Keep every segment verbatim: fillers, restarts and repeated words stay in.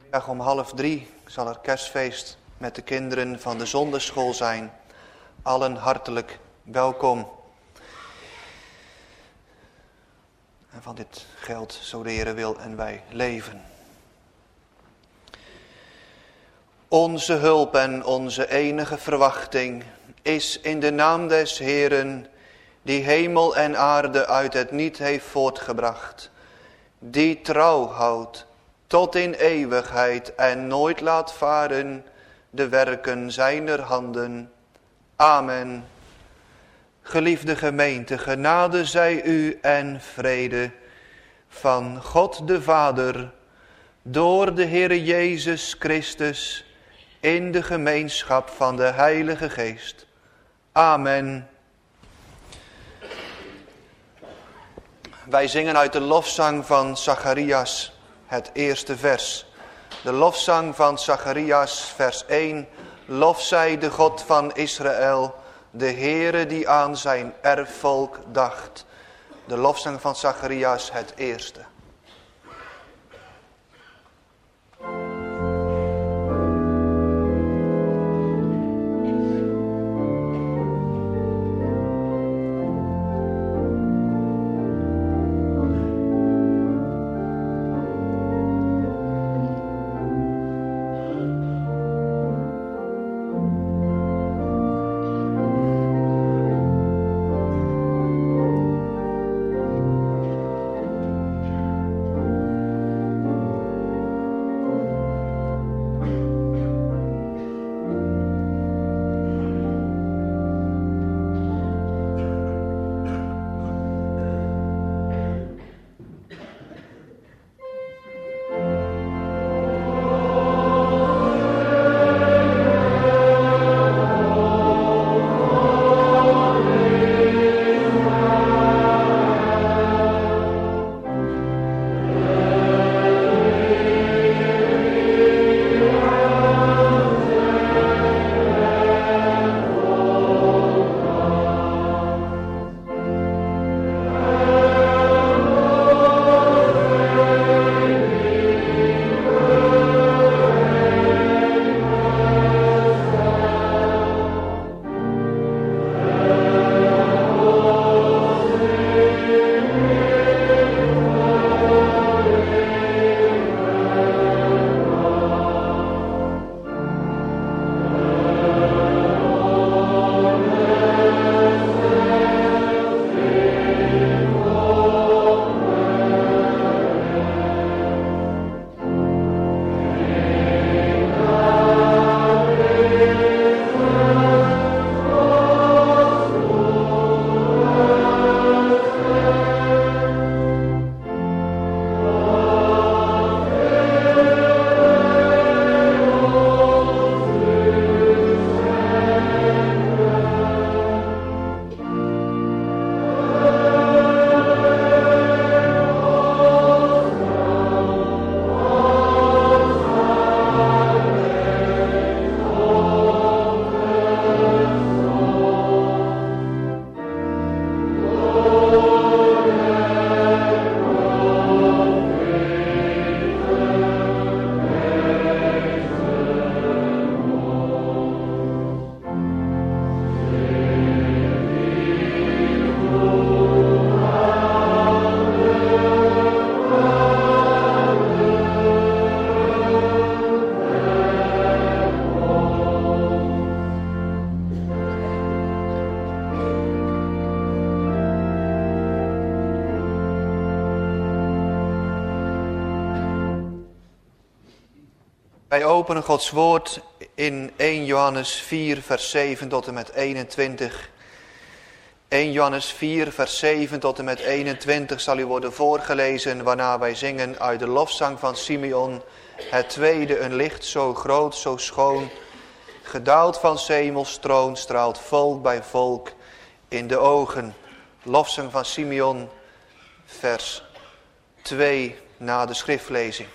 Vanmiddag om half drie zal er kerstfeest met de kinderen van de zonderschool zijn. Allen hartelijk welkom. En van dit geld, zo de Heere wil, en wij leven. Onze hulp en onze enige verwachting is in de naam des Heeren, die hemel en aarde uit het niet heeft voortgebracht, die trouw houdt tot in eeuwigheid en nooit laat varen de werken zijner handen. Amen. Geliefde gemeente, genade zij u en vrede van God de Vader, door de Heere Jezus Christus, in de gemeenschap van de Heilige Geest. Amen. Wij zingen uit de lofzang van Zacharias het eerste vers. De lofzang van Zacharias, vers één. Lof zij de God van Israël, de Heere die aan zijn erfvolk dacht. De lofzang van Zacharias, het eerste. Wij openen Gods woord in eerste Johannes vier, vers zeven tot en met eenentwintig. eerste Johannes vier, vers zeven tot en met eenentwintig zal u worden voorgelezen, waarna wij zingen uit de lofzang van Simeon. Het tweede, een licht zo groot, zo schoon, gedaald van 's hemels troon, straalt volk bij volk in de ogen. Lofzang van Simeon, vers twee na de schriftlezing.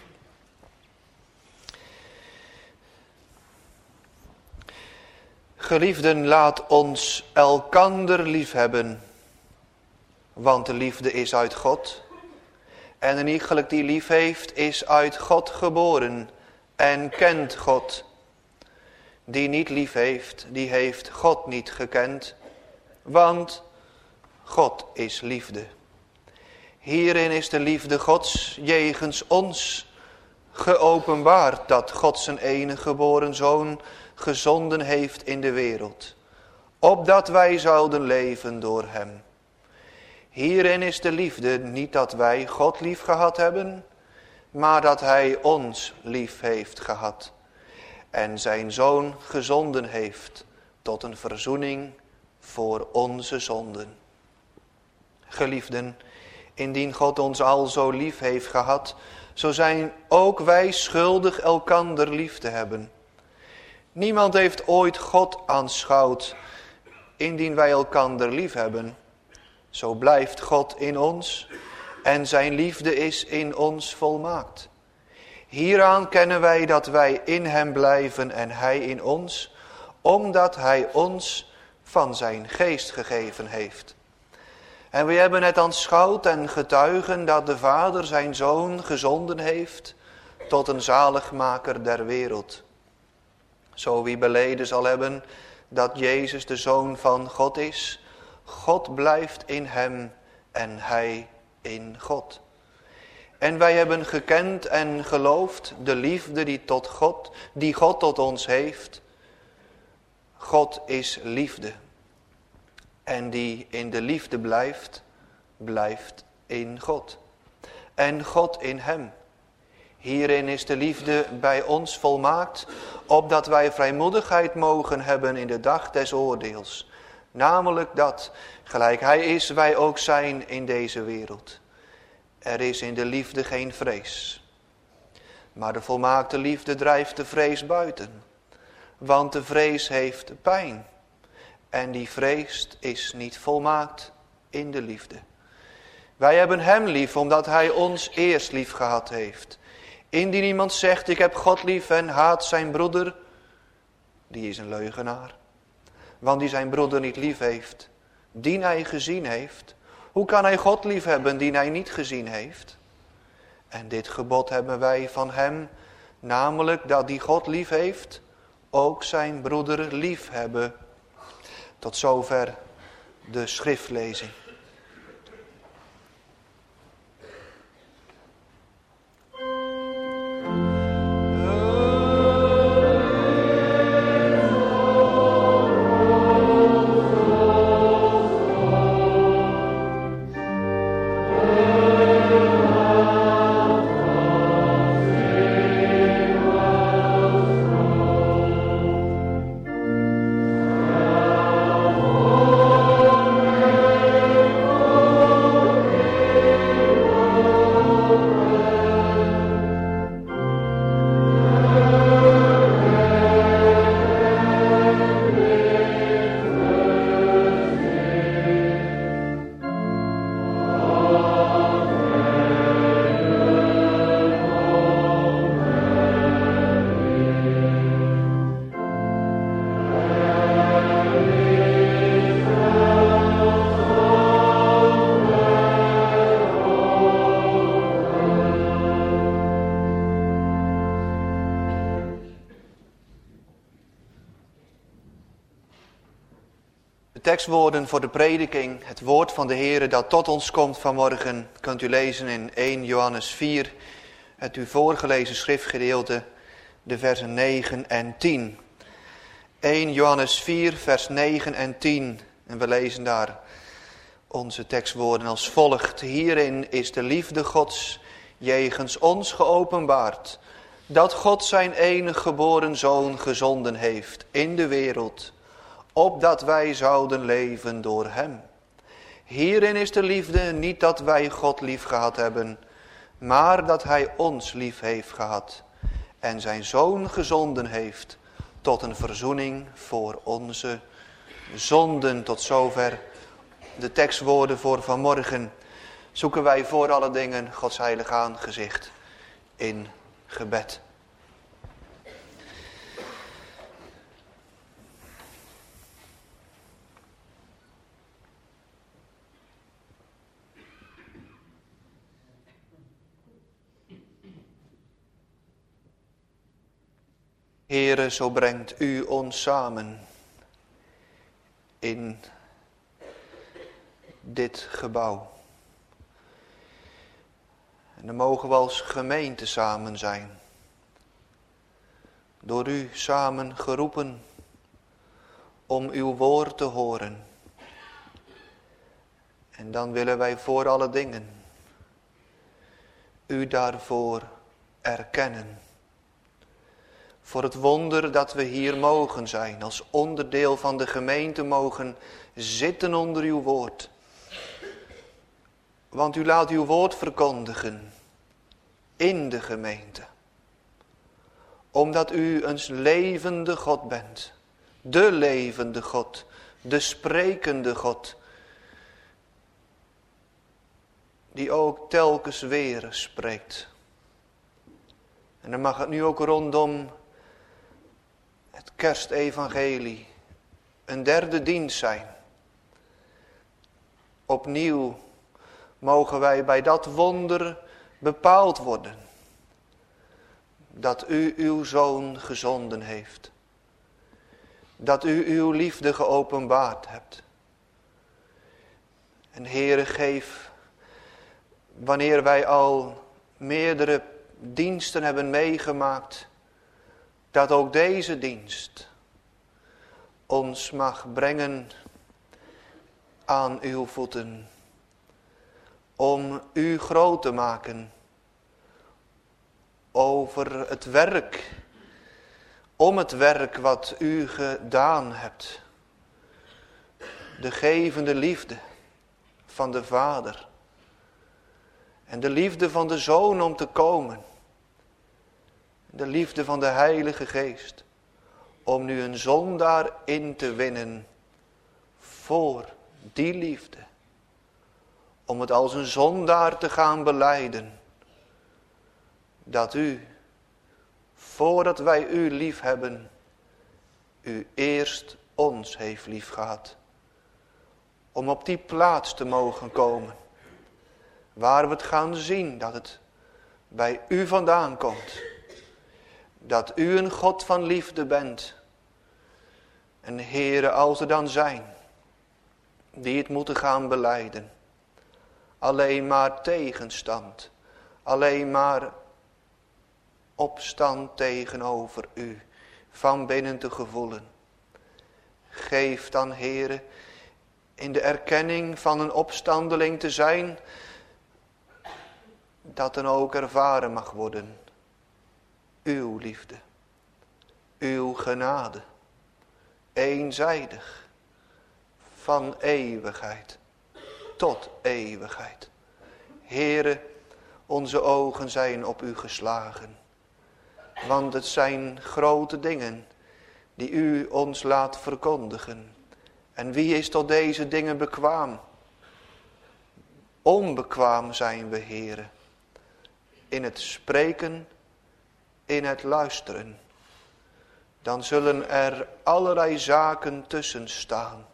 Geliefden, laat ons elkander liefhebben, want de liefde is uit God. En een iegelijk die lief heeft, is uit God geboren en kent God. Die niet lief heeft, die heeft God niet gekend, want God is liefde. Hierin is de liefde Gods jegens ons geopenbaard, dat God zijn enige geboren Zoon gezonden heeft in de wereld, opdat wij zouden leven door hem. Hierin is de liefde, niet dat wij God lief gehad hebben, maar dat hij ons lief heeft gehad en zijn Zoon gezonden heeft tot een verzoening voor onze zonden. Geliefden, indien God ons al zo lief heeft gehad, zo zijn ook wij schuldig elkander lief te hebben. Niemand heeft ooit God aanschouwd. Indien wij elkander lief hebben, zo blijft God in ons en zijn liefde is in ons volmaakt. Hieraan kennen wij dat wij in hem blijven en hij in ons, omdat hij ons van zijn geest gegeven heeft. En we hebben het aanschouwd en getuigen dat de Vader zijn Zoon gezonden heeft tot een zaligmaker der wereld. Zo wie beleden zal hebben dat Jezus de Zoon van God is, God blijft in hem en hij in God. En wij hebben gekend en geloofd de liefde die, tot God, die God tot ons heeft. God is liefde. En die in de liefde blijft, blijft in God. En God in hem. Hierin is de liefde bij ons volmaakt, opdat wij vrijmoedigheid mogen hebben in de dag des oordeels. Namelijk dat, gelijk hij is, wij ook zijn in deze wereld. Er is in de liefde geen vrees. Maar de volmaakte liefde drijft de vrees buiten. Want de vrees heeft pijn. En die vreest is niet volmaakt in de liefde. Wij hebben hem lief, omdat hij ons eerst lief gehad heeft. Indien iemand zegt, ik heb God lief en haat zijn broeder, die is een leugenaar. Want die zijn broeder niet lief heeft, die hij gezien heeft. Hoe kan hij God lief hebben, die hij niet gezien heeft? En dit gebod hebben wij van hem, namelijk dat die God lief heeft, ook zijn broeder lief hebben. Tot zover de schriftlezing. Tekstwoorden voor de prediking, het woord van de Heere dat tot ons komt vanmorgen, kunt u lezen in eerste Johannes vier, het u voorgelezen schriftgedeelte, de versen negen en tien. eerste Johannes vier, vers negen en tien. En we lezen daar onze tekstwoorden als volgt. Hierin is de liefde Gods jegens ons geopenbaard, dat God zijn enige geboren Zoon gezonden heeft in de wereld, opdat wij zouden leven door hem. Hierin is de liefde, niet dat wij God lief gehad hebben, maar dat hij ons lief heeft gehad en zijn Zoon gezonden heeft tot een verzoening voor onze zonden. Tot zover de tekstwoorden voor vanmorgen. Zoeken wij voor alle dingen Gods heilig aangezicht in gebed. Heere, zo brengt u ons samen in dit gebouw. En dan mogen we als gemeente samen zijn. Door u samen geroepen om uw woord te horen. En dan willen wij voor alle dingen u daarvoor erkennen. Voor het wonder dat we hier mogen zijn, als onderdeel van de gemeente mogen zitten onder uw woord. Want u laat uw woord verkondigen in de gemeente. Omdat u een levende God bent. De levende God. De sprekende God. Die ook telkens weer spreekt. En dan mag het nu ook rondom het kerstevangelie een derde dienst zijn. Opnieuw mogen wij bij dat wonder bepaald worden. Dat u uw zoon gezonden heeft. Dat u uw liefde geopenbaard hebt. En Heere, geef, wanneer wij al meerdere diensten hebben meegemaakt, dat ook deze dienst ons mag brengen aan uw voeten. Om u groot te maken over het werk, om het werk wat u gedaan hebt. De gevende liefde van de Vader en de liefde van de Zoon om te komen. De liefde van de Heilige Geest om nu een zondaar in te winnen voor die liefde. Om het als een zondaar te gaan belijden. Dat u, voordat wij u lief hebben, u eerst ons heeft lief gehad. Om op die plaats te mogen komen. Waar we het gaan zien dat het bij u vandaan komt. Dat u een God van liefde bent. En Heere, als er dan zijn die het moeten gaan belijden. Alleen maar tegenstand. Alleen maar opstand tegenover u. Van binnen te gevoelen. Geef dan, Heere, in de erkenning van een opstandeling te zijn, dat dan ook ervaren mag worden. Uw liefde. Uw genade. Eenzijdig. Van eeuwigheid tot eeuwigheid. Heere, onze ogen zijn op u geslagen. Want het zijn grote dingen die u ons laat verkondigen. En wie is tot deze dingen bekwaam? Onbekwaam zijn we, Heere. In het spreken, in het luisteren. Dan zullen er allerlei zaken tussen staan.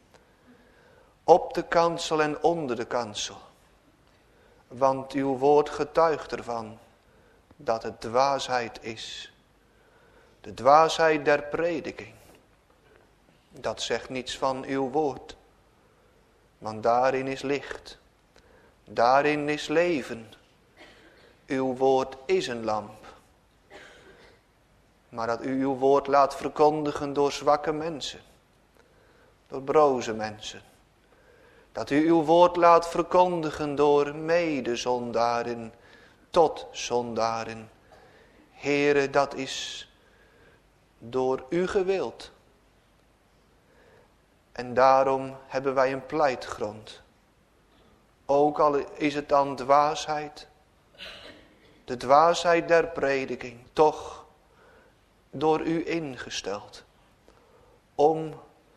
Op de kansel en onder de kansel. Want uw woord getuigt ervan dat het dwaasheid is. De dwaasheid der prediking. Dat zegt niets van uw woord. Want daarin is licht. Daarin is leven. Uw woord is een lamp. Maar dat u uw woord laat verkondigen door zwakke mensen. Door broze mensen. Dat u uw woord laat verkondigen door medezondaren tot zondaren. Heere, dat is door u gewild. En daarom hebben wij een pleitgrond. Ook al is het dan dwaasheid. De dwaasheid der prediking. Toch door u ingesteld. Om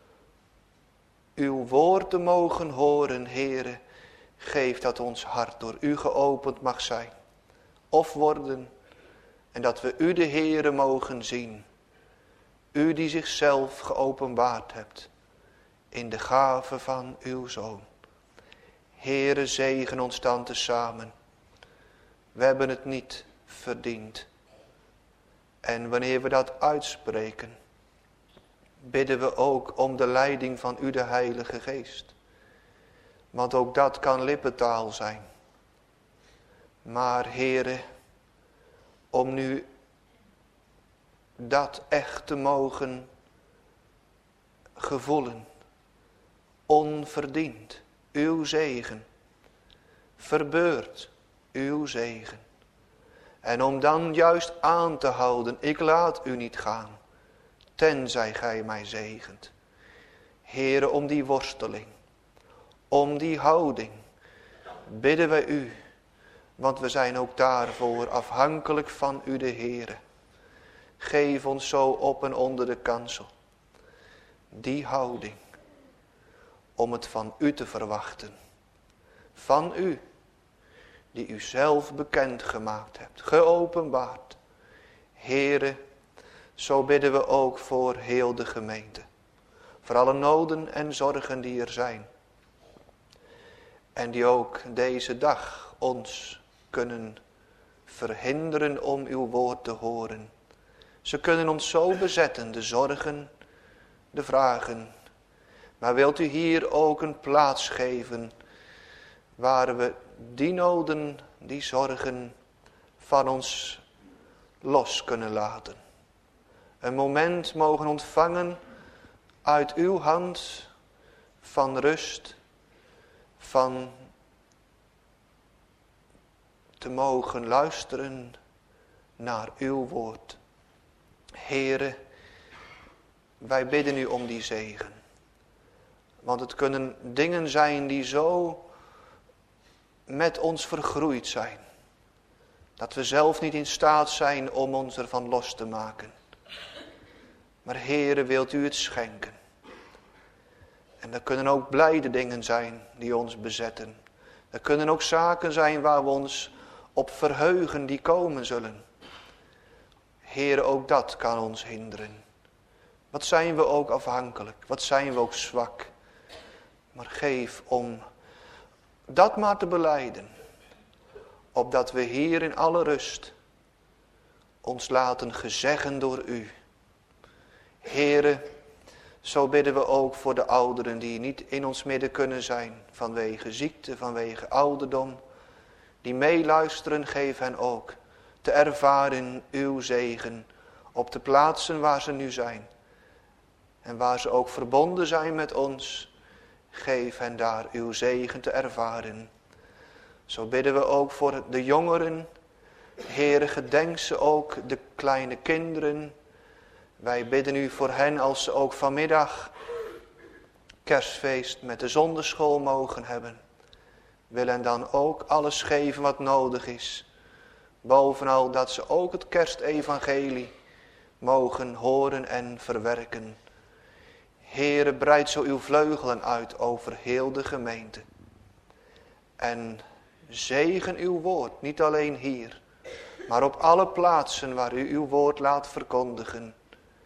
uw woord te mogen horen, Heere. Geef dat ons hart door u geopend mag zijn. Of worden. En dat we u de Heere mogen zien. U die zichzelf geopenbaard hebt. In de gave van uw Zoon. Heere, zegen ons dan tezamen. We hebben het niet verdiend. En wanneer we dat uitspreken, bidden we ook om de leiding van u, de Heilige Geest. Want ook dat kan lippentaal zijn. Maar Heere, om nu dat echt te mogen gevoelen, onverdiend, uw zegen, verbeurd, uw zegen. En om dan juist aan te houden, ik laat u niet gaan, tenzij gij mij zegent. Heere, om die worsteling, om die houding, bidden wij u, want we zijn ook daarvoor afhankelijk van u, de Heere. Geef ons zo op en onder de kansel die houding, om het van u te verwachten. Van u, die u zelf bekend gemaakt hebt, geopenbaard. Heere, zo bidden we ook voor heel de gemeente. Voor alle noden en zorgen die er zijn. En die ook deze dag ons kunnen verhinderen om uw woord te horen. Ze kunnen ons zo bezetten, de zorgen, de vragen. Maar wilt u hier ook een plaats geven waar we die noden, die zorgen van ons los kunnen laten. Een moment mogen ontvangen uit uw hand van rust, van te mogen luisteren naar uw woord. Heere, wij bidden u om die zegen. Want het kunnen dingen zijn die zo met ons vergroeid zijn, dat we zelf niet in staat zijn om ons ervan los te maken. Maar Heere, wilt u het schenken. En er kunnen ook blijde dingen zijn die ons bezetten. Er kunnen ook zaken zijn waar we ons op verheugen die komen zullen. Heere, ook dat kan ons hinderen. Wat zijn we ook afhankelijk, wat zijn we ook zwak. Maar geef om dat maar te belijden, opdat we hier in alle rust ons laten gezeggen door u. Heere, zo bidden we ook voor de ouderen die niet in ons midden kunnen zijn, vanwege ziekte, vanwege ouderdom. Die meeluisteren, geef hen ook te ervaren uw zegen op de plaatsen waar ze nu zijn. En waar ze ook verbonden zijn met ons, geef hen daar uw zegen te ervaren. Zo bidden we ook voor de jongeren. Heere, gedenk ze ook, de kleine kinderen. Wij bidden u voor hen als ze ook vanmiddag kerstfeest met de zonderschool mogen hebben. Wil hen dan ook alles geven wat nodig is. Bovenal dat ze ook het kerstevangelie mogen horen en verwerken. Heere, breid zo uw vleugelen uit over heel de gemeente. En zegen uw woord, niet alleen hier, maar op alle plaatsen waar u uw woord laat verkondigen.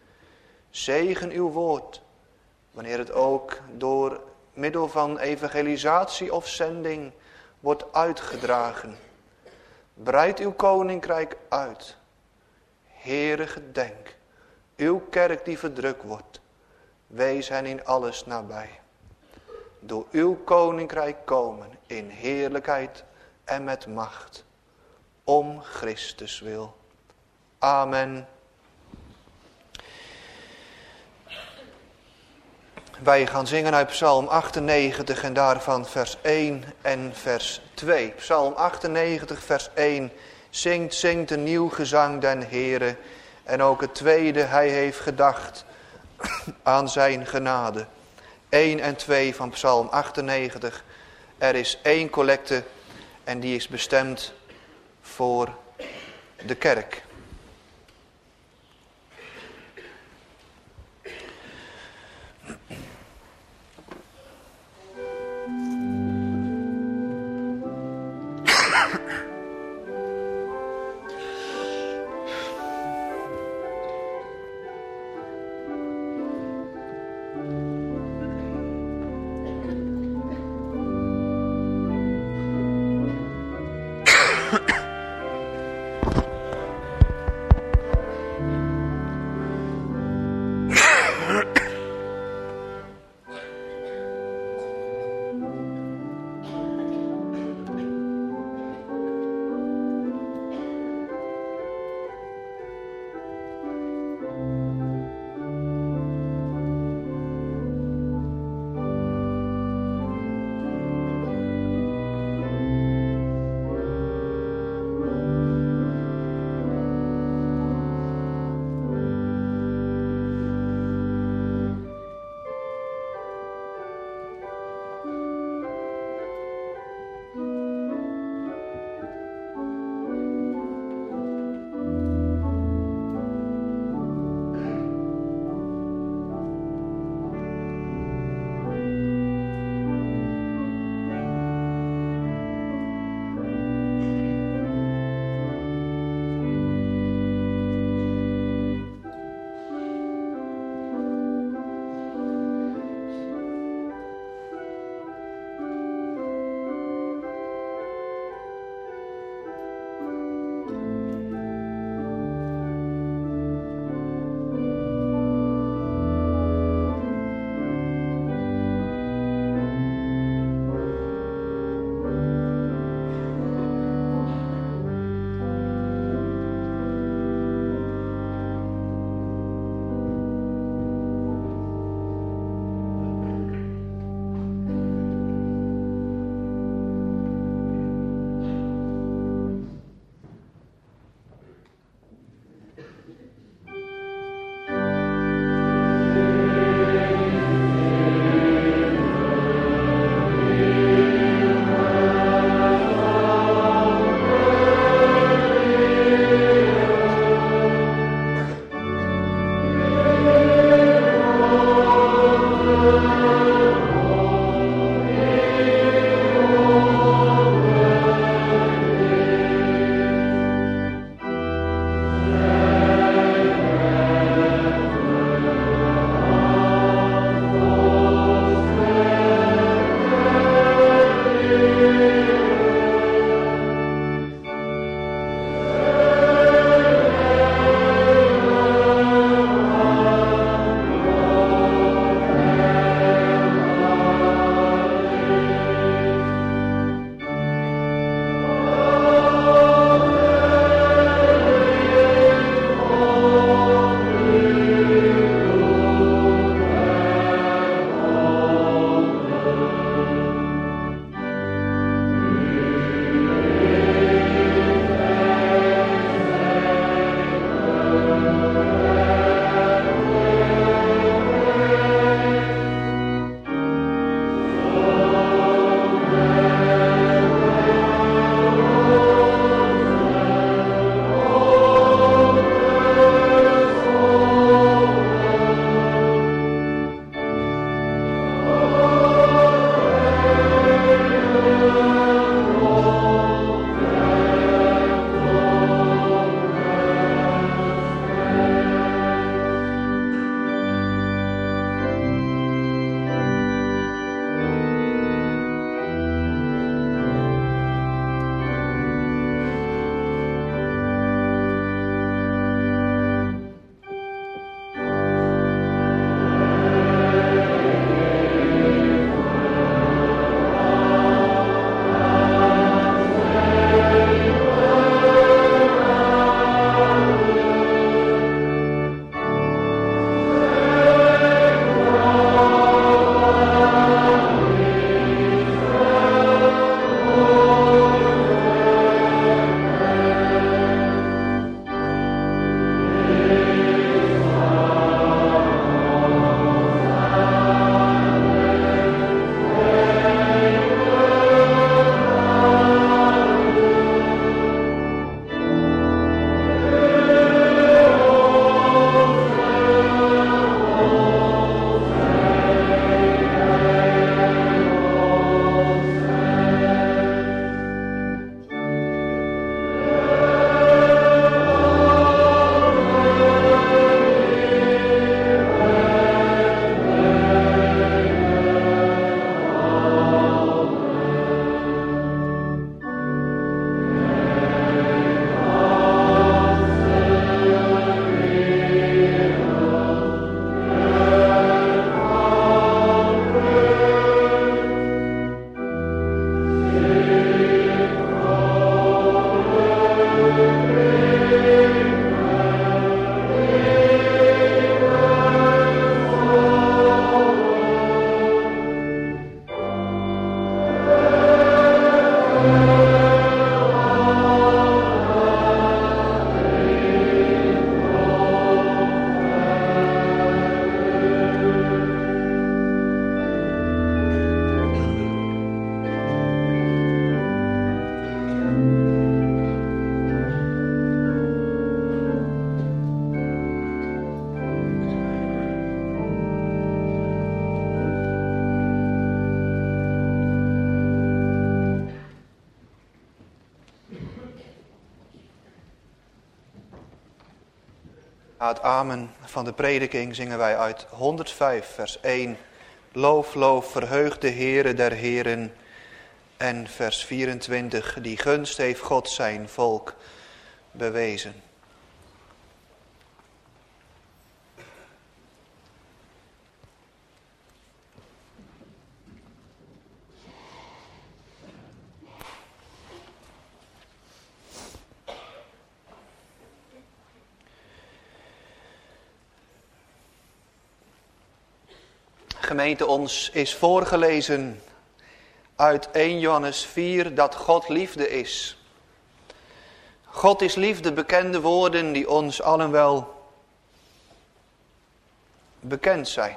Zegen uw woord, wanneer het ook door middel van evangelisatie of zending wordt uitgedragen. Breid uw koninkrijk uit. Heere, gedenk, uw kerk die verdrukt wordt. Wees hen in alles nabij. Door uw koninkrijk komen in heerlijkheid en met macht. Om Christus wil. Amen. Wij gaan zingen uit Psalm achtennegentig en daarvan vers één en vers twee. Psalm achtennegentig vers één. Zingt, zingt een nieuw gezang den Heere. En ook het tweede, hij heeft gedacht aan zijn genade. één en twee van Psalm achtennegentig. Er is één collecte en die is bestemd voor de kerk. Na het amen van de prediking zingen wij uit honderdvijf vers één. Loof, loof, verheug de Heere der Heren. En vers vierentwintig. Die gunst heeft God zijn volk bewezen. Gemeente, ons is voorgelezen uit eerste Johannes vier dat God liefde is. God is liefde, bekende woorden die ons allen wel bekend zijn.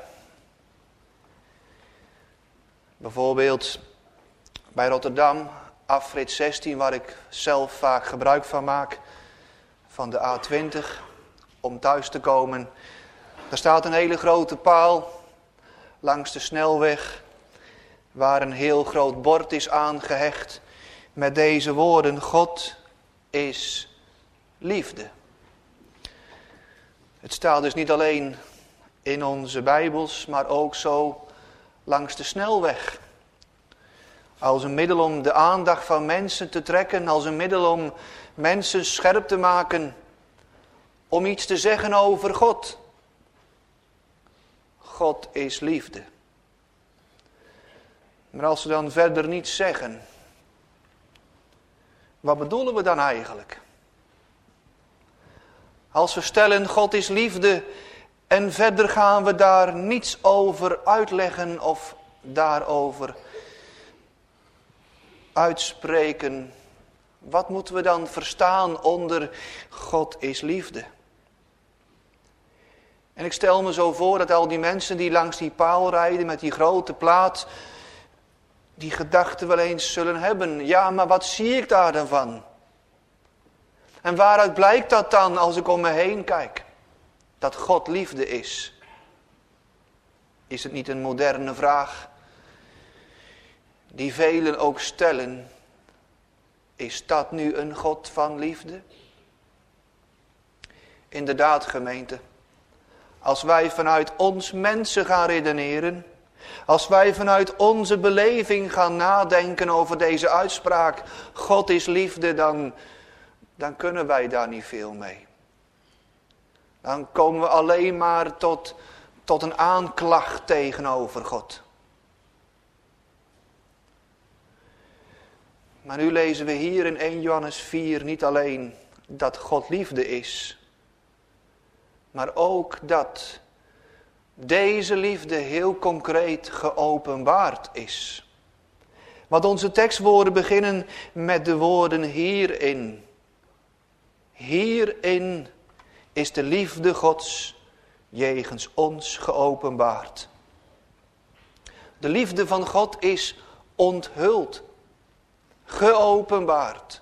Bijvoorbeeld bij Rotterdam, afrit zestien, waar ik zelf vaak gebruik van maak, van de A twintig, om thuis te komen. Daar staat een hele grote paal langs de snelweg, waar een heel groot bord is aangehecht met deze woorden: God is liefde. Het staat dus niet alleen in onze Bijbels, maar ook zo langs de snelweg. Als een middel om de aandacht van mensen te trekken, als een middel om mensen scherp te maken, om iets te zeggen over God. God is liefde. Maar als we dan verder niets zeggen, wat bedoelen we dan eigenlijk? Als we stellen God is liefde en verder gaan we daar niets over uitleggen of daarover uitspreken, wat moeten we dan verstaan onder God is liefde? En ik stel me zo voor dat al die mensen die langs die paal rijden met die grote plaat, die gedachten wel eens zullen hebben. Ja, maar wat zie ik daar dan van? En waaruit blijkt dat dan als ik om me heen kijk? Dat God liefde is. Is het niet een moderne vraag die velen ook stellen? Is dat nu een God van liefde? Inderdaad, gemeente. Als wij vanuit ons mensen gaan redeneren, als wij vanuit onze beleving gaan nadenken over deze uitspraak, God is liefde, dan, dan kunnen wij daar niet veel mee. Dan komen we alleen maar tot, tot een aanklacht tegenover God. Maar nu lezen we hier in eerste Johannes vier niet alleen dat God liefde is, maar ook dat deze liefde heel concreet geopenbaard is. Want onze tekstwoorden beginnen met de woorden hierin. Hierin is de liefde Gods jegens ons geopenbaard. De liefde van God is onthuld, geopenbaard.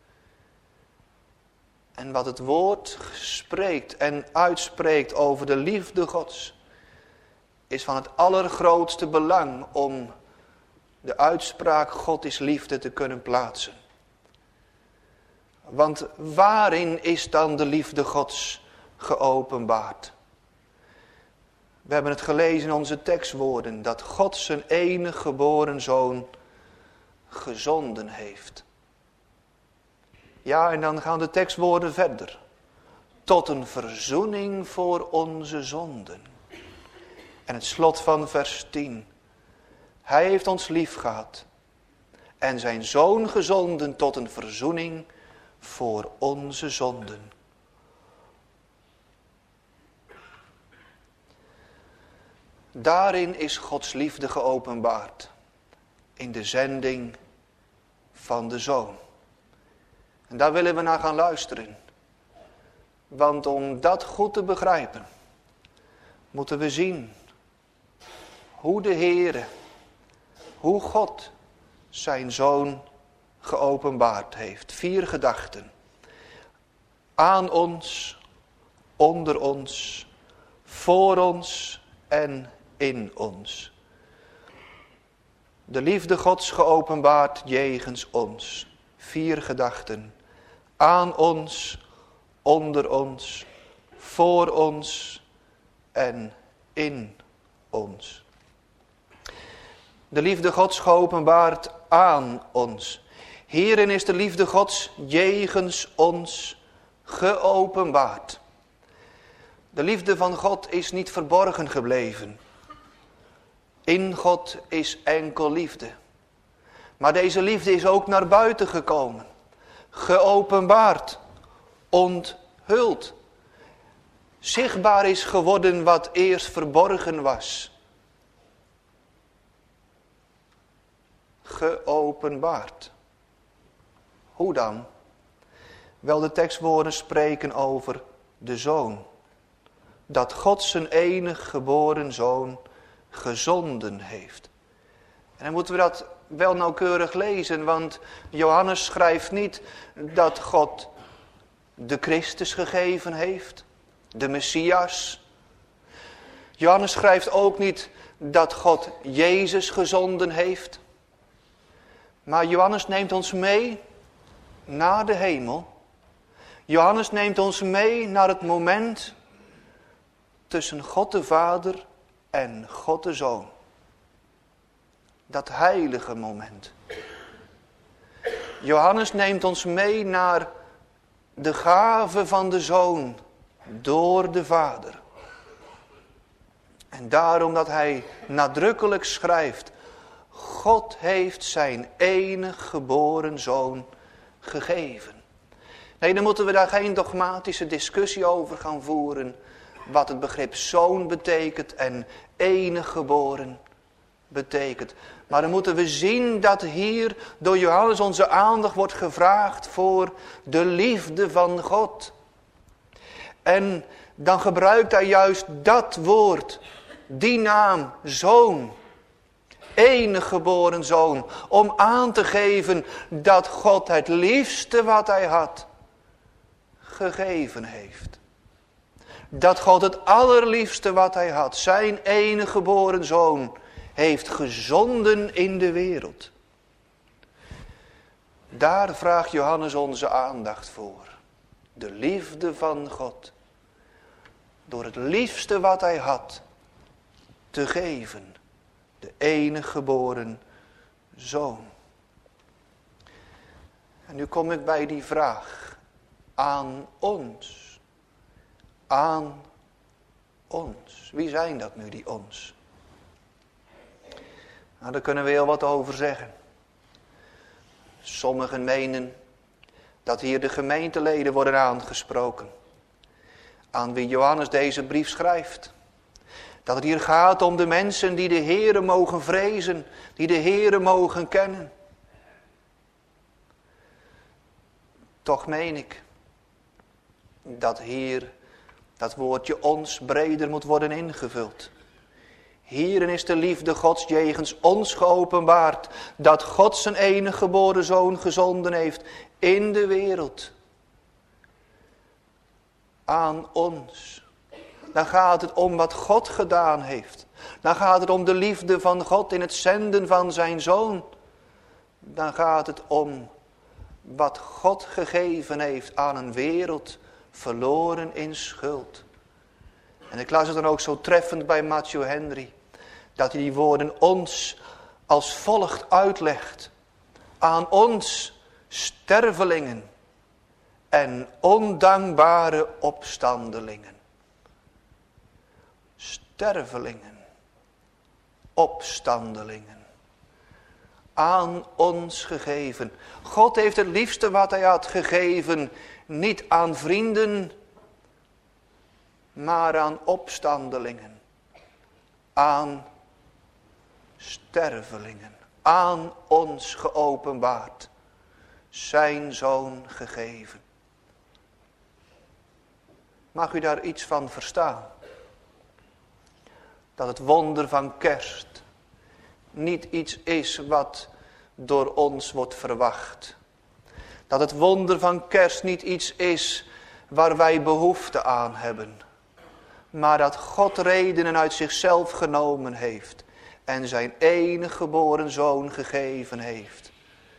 En wat het woord spreekt en uitspreekt over de liefde Gods, is van het allergrootste belang om de uitspraak God is liefde te kunnen plaatsen. Want waarin is dan de liefde Gods geopenbaard? We hebben het gelezen in onze tekstwoorden, dat God zijn enige geboren zoon gezonden heeft. Ja, en dan gaan de tekstwoorden verder. Tot een verzoening voor onze zonden. En het slot van vers tien. Hij heeft ons lief gehad. En zijn zoon gezonden tot een verzoening voor onze zonden. Daarin is Gods liefde geopenbaard. In de zending van de Zoon. En daar willen we naar gaan luisteren. Want om dat goed te begrijpen, moeten we zien hoe de Heere, hoe God zijn Zoon geopenbaard heeft. Vier gedachten. Aan ons, onder ons, voor ons en in ons. De liefde Gods geopenbaard jegens ons. Vier gedachten. Aan ons, onder ons, voor ons en in ons. De liefde Gods geopenbaard aan ons. Hierin is de liefde Gods jegens ons geopenbaard. De liefde van God is niet verborgen gebleven. In God is enkel liefde. Maar deze liefde is ook naar buiten gekomen. Geopenbaard. Onthuld. Zichtbaar is geworden wat eerst verborgen was. Geopenbaard. Hoe dan? Wel, de tekstwoorden spreken over de Zoon. Dat God zijn enig geboren Zoon gezonden heeft. En dan moeten we dat wel nauwkeurig lezen, want Johannes schrijft niet dat God de Christus gegeven heeft, de Messias. Johannes schrijft ook niet dat God Jezus gezonden heeft. Maar Johannes neemt ons mee naar de hemel. Johannes neemt ons mee naar het moment tussen God de Vader en God de Zoon. Dat heilige moment. Johannes neemt ons mee naar de gave van de Zoon door de Vader. En daarom dat hij nadrukkelijk schrijft: God heeft zijn enig geboren Zoon gegeven. Nee, dan moeten we daar geen dogmatische discussie over gaan voeren. Wat het begrip zoon betekent en enig geboren betekent. Maar dan moeten we zien dat hier door Johannes onze aandacht wordt gevraagd voor de liefde van God. En dan gebruikt hij juist dat woord, die naam, zoon. Enige geboren zoon. Om aan te geven dat God het liefste wat hij had, gegeven heeft. Dat God het allerliefste wat hij had, zijn enige geboren zoon, heeft gezonden in de wereld. Daar vraagt Johannes onze aandacht voor. De liefde van God. Door het liefste wat hij had te geven. De enige geboren zoon. En nu kom ik bij die vraag. Aan ons. Aan ons. Wie zijn dat nu, die ons? Nou, daar kunnen we heel wat over zeggen. Sommigen menen dat hier de gemeenteleden worden aangesproken. Aan wie Johannes deze brief schrijft. Dat het hier gaat om de mensen die de Heere mogen vrezen. Die de Heere mogen kennen. Toch meen ik dat hier dat woordje ons breder moet worden ingevuld. Hierin is de liefde Gods jegens ons geopenbaard. Dat God zijn enige geboren zoon gezonden heeft in de wereld. Aan ons. Dan gaat het om wat God gedaan heeft. Dan gaat het om de liefde van God in het zenden van zijn zoon. Dan gaat het om wat God gegeven heeft aan een wereld verloren in schuld. En ik las het dan ook zo treffend bij Matthew Henry. Dat hij die woorden ons als volgt uitlegt. Aan ons stervelingen en ondankbare opstandelingen. Stervelingen, opstandelingen. Aan ons gegeven. God heeft het liefste wat hij had gegeven. Niet aan vrienden, maar aan opstandelingen. Aan stervelingen. Aan ons geopenbaard. Zijn zoon gegeven. Mag u daar iets van verstaan? Dat het wonder van kerst niet iets is wat door ons wordt verwacht. Dat het wonder van kerst niet iets is waar wij behoefte aan hebben. Maar dat God redenen uit zichzelf genomen heeft. En zijn enige geboren zoon gegeven heeft.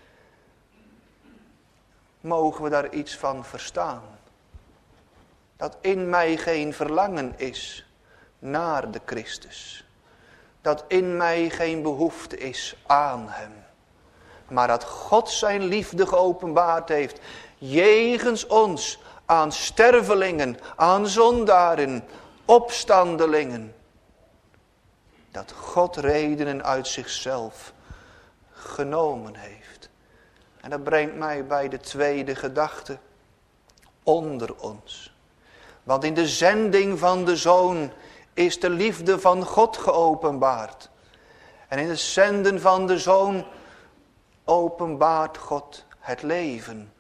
Mogen we daar iets van verstaan? Dat in mij geen verlangen is naar de Christus. Dat in mij geen behoefte is aan hem. Maar dat God zijn liefde geopenbaard heeft. Jegens ons aan stervelingen, aan zondaren, opstandelingen. Dat God redenen uit zichzelf genomen heeft. En dat brengt mij bij de tweede gedachte. Onder ons. Want in de zending van de Zoon is de liefde van God geopenbaard. En in het zenden van de Zoon openbaart God het leven.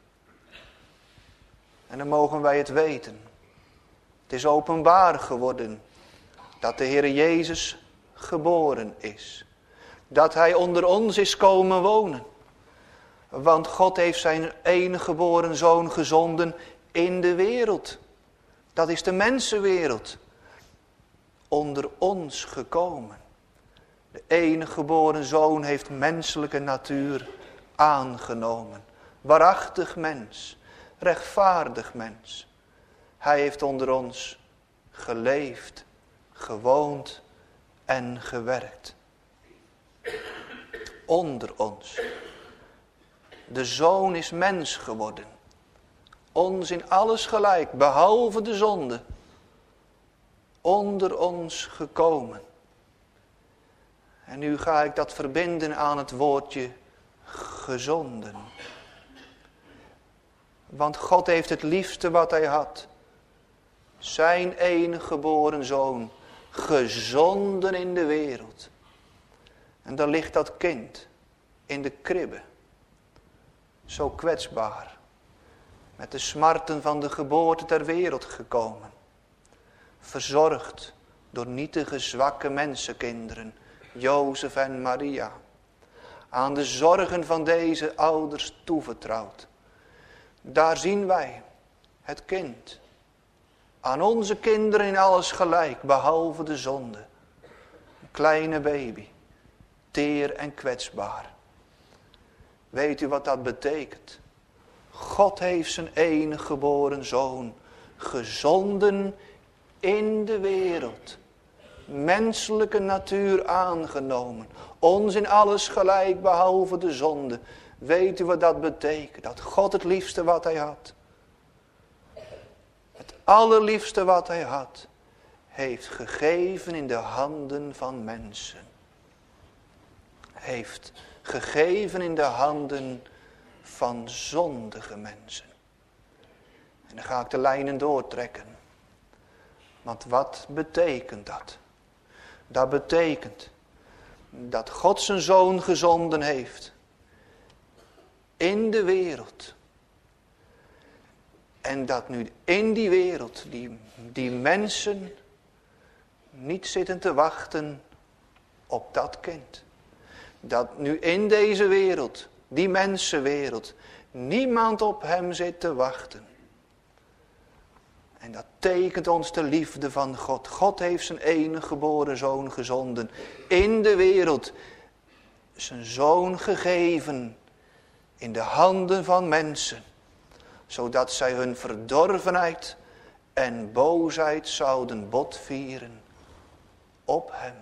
En dan mogen wij het weten. Het is openbaar geworden dat de Heer Jezus geboren is. Dat hij onder ons is komen wonen. Want God heeft zijn enige geboren zoon gezonden in de wereld. Dat is de mensenwereld. Onder ons gekomen. De enige geboren zoon heeft menselijke natuur aangenomen. Waarachtig mens. Rechtvaardig mens. Hij heeft onder ons geleefd, gewoond en gewerkt. Onder ons. De zoon is mens geworden. Ons in alles gelijk, behalve de zonde. Onder ons gekomen. En nu ga ik dat verbinden aan het woordje gezonden. Want God heeft het liefste wat hij had. Zijn enige geboren zoon. Gezonden in de wereld. En daar ligt dat kind. In de kribbe. Zo kwetsbaar. Met de smarten van de geboorte ter wereld gekomen. verzorgd door nietige zwakke mensenkinderen, Jozef en Maria, aan de zorgen van deze ouders toevertrouwd. Daar zien wij het kind, aan onze kinderen in alles gelijk, behalve de zonde. Een kleine baby, teer en kwetsbaar. Weet u wat dat betekent? God heeft zijn enige geboren zoon gezonden in de wereld. Menselijke natuur aangenomen. Ons in alles gelijk behalve de zonde. Weet u wat dat betekent? Dat God het liefste wat hij had. Het allerliefste wat hij had. Heeft gegeven in de handen van mensen. Heeft gegeven in de handen van zondige mensen. En dan ga ik de lijnen doortrekken. Want wat betekent dat? Dat betekent dat God zijn zoon gezonden heeft in de wereld. En dat nu in die wereld die, die mensen niet zitten te wachten op dat kind. Dat nu in deze wereld, die mensenwereld, niemand op hem zit te wachten. En dat tekent ons de liefde van God. God heeft zijn enige geboren zoon gezonden in de wereld. Zijn zoon gegeven in de handen van mensen. Zodat zij hun verdorvenheid en boosheid zouden botvieren op hem.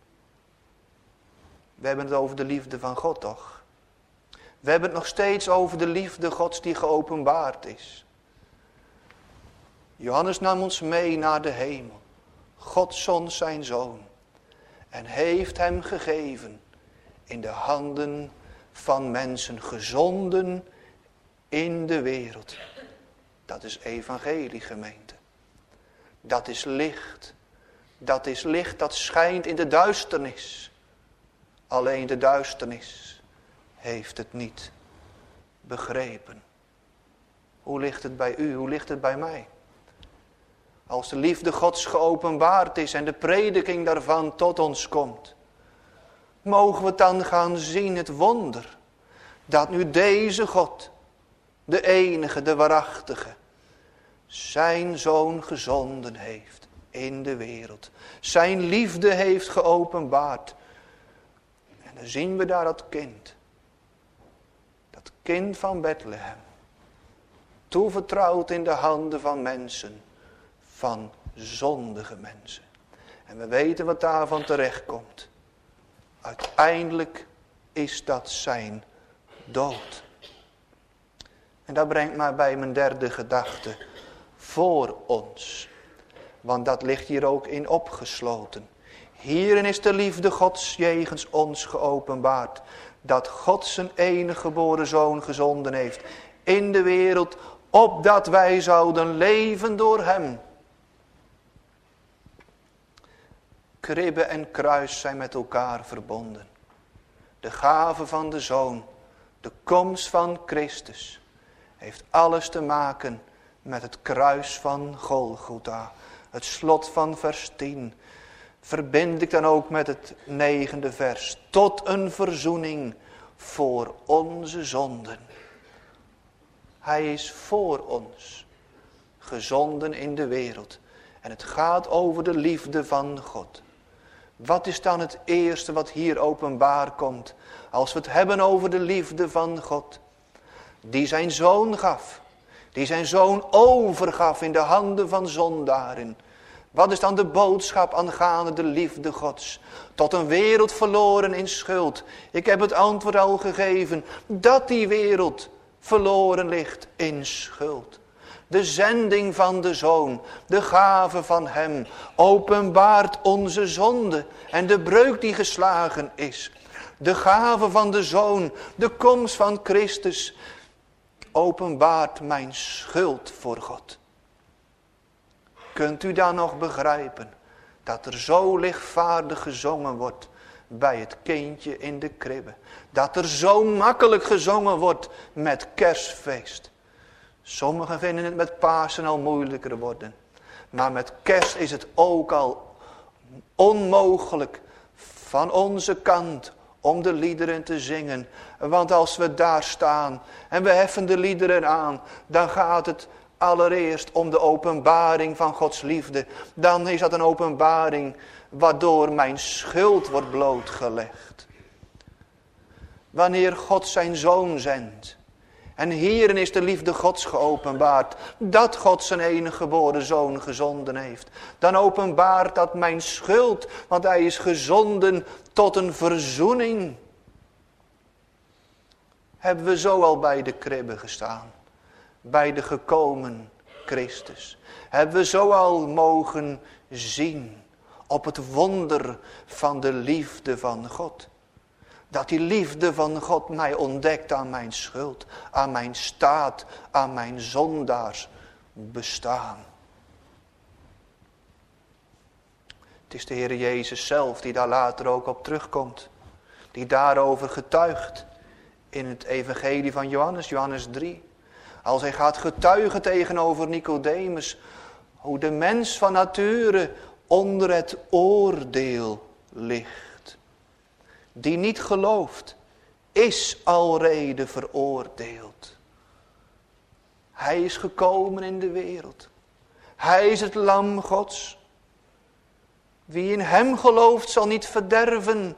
We hebben het over de liefde van God toch? We hebben het nog steeds over de liefde Gods die geopenbaard is. Johannes nam ons mee naar de hemel. God zond zijn zoon. En heeft hem gegeven in de handen van mensen, gezonden in de wereld. Dat is evangelie, gemeente. Dat is licht. Dat is licht dat schijnt in de duisternis. Alleen de duisternis heeft het niet begrepen. Hoe ligt het bij u? Hoe ligt het bij mij? Als de liefde Gods geopenbaard is en de prediking daarvan tot ons komt. Mogen we dan gaan zien het wonder. Dat nu deze God, de enige, de waarachtige, zijn zoon gezonden heeft in de wereld. Zijn liefde heeft geopenbaard. En dan zien we daar dat kind. Dat kind van Bethlehem. Toevertrouwd in de handen van mensen. Van zondige mensen. En we weten wat daarvan terechtkomt. Uiteindelijk is dat zijn dood. En dat brengt mij bij mijn derde gedachte. Voor ons. Want dat ligt hier ook in opgesloten. Hierin is de liefde Gods jegens ons geopenbaard. Dat God zijn enige geboren zoon gezonden heeft in de wereld. Opdat wij zouden leven door hem. Kribbe en kruis zijn met elkaar verbonden. De gave van de zoon, de komst van Christus, heeft alles te maken met het kruis van Golgotha. Het slot van vers tien. Verbind ik dan ook met het negende vers. Tot een verzoening voor onze zonden. Hij is voor ons. Gezonden in de wereld. En het gaat over de liefde van God. Wat is dan het eerste wat hier openbaar komt? Als we het hebben over de liefde van God. Die zijn zoon gaf. Die zijn zoon overgaf in de handen van zondaren. Wat is dan de boodschap aangaande de liefde Gods? Tot een wereld verloren in schuld. Ik heb het antwoord al gegeven. Dat die wereld verloren ligt in schuld. De zending van de Zoon, de gave van hem, openbaart onze zonde en de breuk die geslagen is. De gave van de Zoon, de komst van Christus, openbaart mijn schuld voor God. Kunt u dan nog begrijpen dat er zo lichtvaardig gezongen wordt bij het kindje in de kribbe? Dat er zo makkelijk gezongen wordt met kerstfeest. Sommigen vinden het met Pasen al moeilijker worden. Maar met kerst is het ook al onmogelijk van onze kant om de liederen te zingen. Want als we daar staan en we heffen de liederen aan, dan gaat het allereerst om de openbaring van Gods liefde. Dan is dat een openbaring waardoor mijn schuld wordt blootgelegd. Wanneer God zijn zoon zendt. En hierin is de liefde Gods geopenbaard. Dat God zijn enige geboren zoon gezonden heeft. Dan openbaart dat mijn schuld. Want hij is gezonden tot een verzoening. Hebben we zo al bij de kribbe gestaan. Bij de gekomen Christus. Hebben we zo al mogen zien. Op het wonder van de liefde van God. Dat die liefde van God mij ontdekt aan mijn schuld. Aan mijn staat. Aan mijn zondaars bestaan. Het is de Heer Jezus zelf die daar later ook op terugkomt. Die daarover getuigt. In het evangelie van Johannes, Johannes drie. Als hij gaat getuigen tegenover Nicodemus. Hoe de mens van nature onder het oordeel ligt. Die niet gelooft, is alrede veroordeeld. Hij is gekomen in de wereld. Hij is het lam Gods. Wie in hem gelooft zal niet verderven.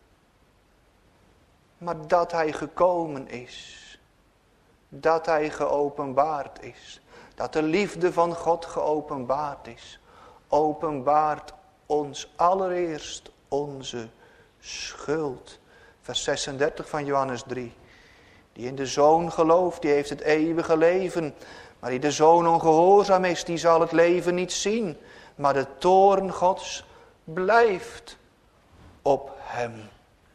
Maar dat hij gekomen is. Dat hij geopenbaard is. Dat de liefde van God geopenbaard is. Openbaart ons allereerst onze schuld. Vers zesendertig van Johannes drie. Die in de Zoon gelooft, die heeft het eeuwige leven. Maar die de Zoon ongehoorzaam is, die zal het leven niet zien. Maar de toorn Gods blijft op hem.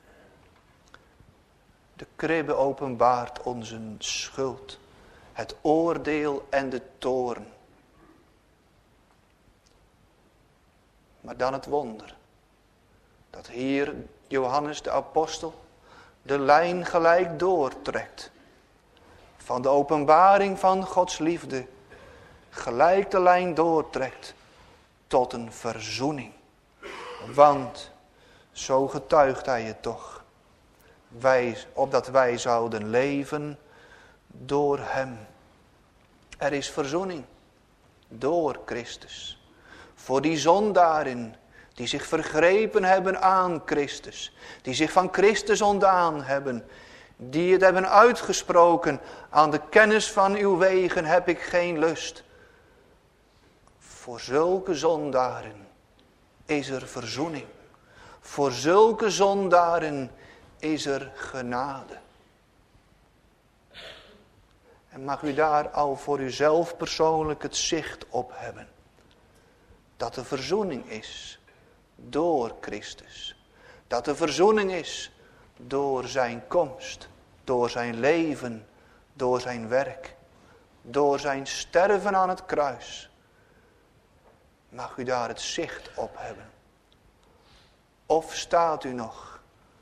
De kribbe openbaart onze schuld. Het oordeel en de toorn. Maar dan het wonder. Dat hier Johannes de apostel de lijn gelijk doortrekt. Van de openbaring van Gods liefde. Gelijk de lijn doortrekt. Tot een verzoening. Want zo getuigt hij het toch. Wij, opdat wij zouden leven door hem. Er is verzoening. Door Christus. Voor die zondaren die zich vergrepen hebben aan Christus. Die zich van Christus ontdaan hebben. Die het hebben uitgesproken. Aan de kennis van uw wegen heb ik geen lust. Voor zulke zondaren is er verzoening. Voor zulke zondaren is er genade. En mag u daar al voor uzelf persoonlijk het zicht op hebben. Dat er verzoening is door Christus. Dat er verzoening is door zijn komst. Door zijn leven. Door zijn werk. Door zijn sterven aan het kruis. Mag u daar het zicht op hebben. Of staat u nog?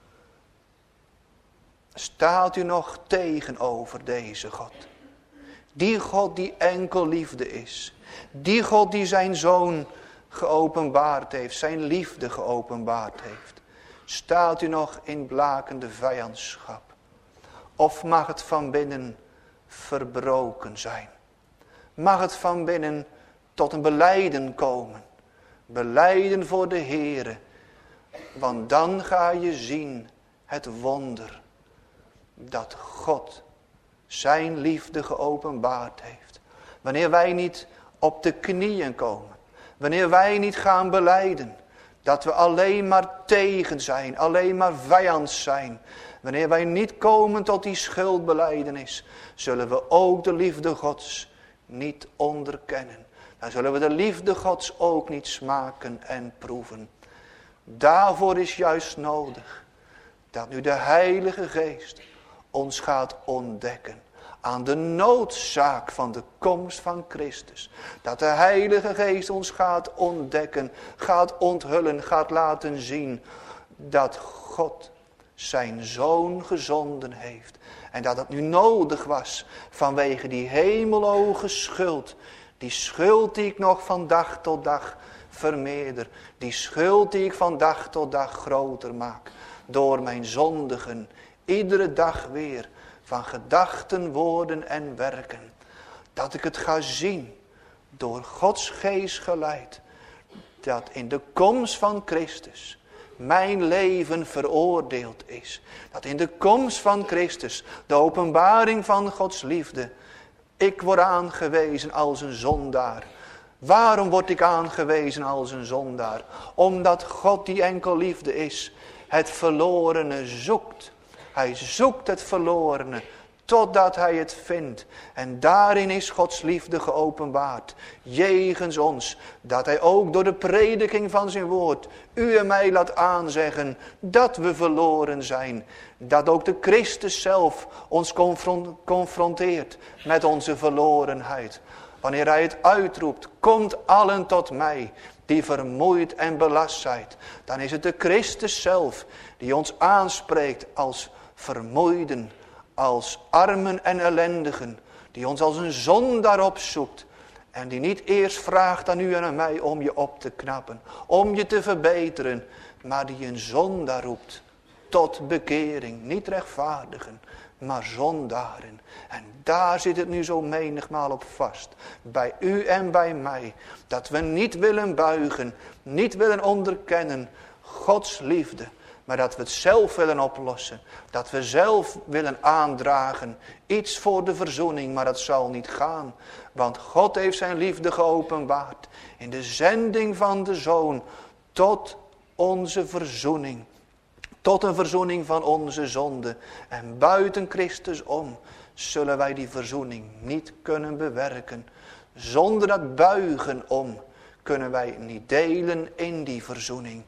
Staat u nog tegenover deze God? Die God die enkel liefde is. Die God die zijn zoon geopenbaard heeft. Zijn liefde geopenbaard heeft. Staat u nog in blakende vijandschap? Of mag het van binnen verbroken zijn? Mag het van binnen tot een belijden komen? Belijden voor de Heere. Want dan ga je zien het wonder. Dat God zijn liefde geopenbaard heeft. Wanneer wij niet op de knieën komen. Wanneer wij niet gaan belijden. Dat we alleen maar tegen zijn. Alleen maar vijand zijn. Wanneer wij niet komen tot die schuldbelijdenis. Zullen we ook de liefde Gods niet onderkennen. Dan zullen we de liefde Gods ook niet smaken en proeven. Daarvoor is juist nodig. Dat nu de Heilige Geest ons gaat ontdekken. Aan de noodzaak van de komst van Christus. Dat de Heilige Geest ons gaat ontdekken. Gaat onthullen. Gaat laten zien. Dat God zijn Zoon gezonden heeft. En dat het nu nodig was. Vanwege die hemelhoge schuld. Die schuld die ik nog van dag tot dag vermeerder. Die schuld die ik van dag tot dag groter maak. Door mijn zondigen. Iedere dag weer. Van gedachten, woorden en werken. Dat ik het ga zien. Door Gods geest geleid. Dat in de komst van Christus. Mijn leven veroordeeld is. Dat in de komst van Christus. De openbaring van Gods liefde. Ik word aangewezen als een zondaar. Waarom word ik aangewezen als een zondaar? Omdat God die enkel liefde is. Het verlorene zoekt. Hij zoekt het verlorene. Totdat hij het vindt. En daarin is Gods liefde geopenbaard. Jegens ons. Dat hij ook door de prediking van zijn woord. U en mij laat aanzeggen. Dat we verloren zijn. Dat ook de Christus zelf ons confronteert. Met onze verlorenheid. Wanneer hij het uitroept. Komt allen tot mij. Die vermoeid en belast zijn. Dan is het de Christus zelf. Die ons aanspreekt als vermoeiden. Als armen en ellendigen. Die ons als een zondaar opzoekt. En die niet eerst vraagt aan u en aan mij om je op te knappen. Om je te verbeteren. Maar die een zondaar roept. Tot bekering. Niet rechtvaardigen. Maar zondaren. En daar zit het nu zo menigmaal op vast. Bij u en bij mij. Dat we niet willen buigen. Niet willen onderkennen. Gods liefde. Maar dat we het zelf willen oplossen. Dat we zelf willen aandragen. Iets voor de verzoening. Maar dat zal niet gaan. Want God heeft zijn liefde geopenbaard. In de zending van de Zoon. Tot onze verzoening. Tot een verzoening van onze zonde. En buiten Christus om. Zullen wij die verzoening niet kunnen bewerken. Zonder dat buigen om. Kunnen wij niet delen in die verzoening.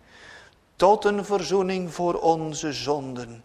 Tot een verzoening voor onze zonden.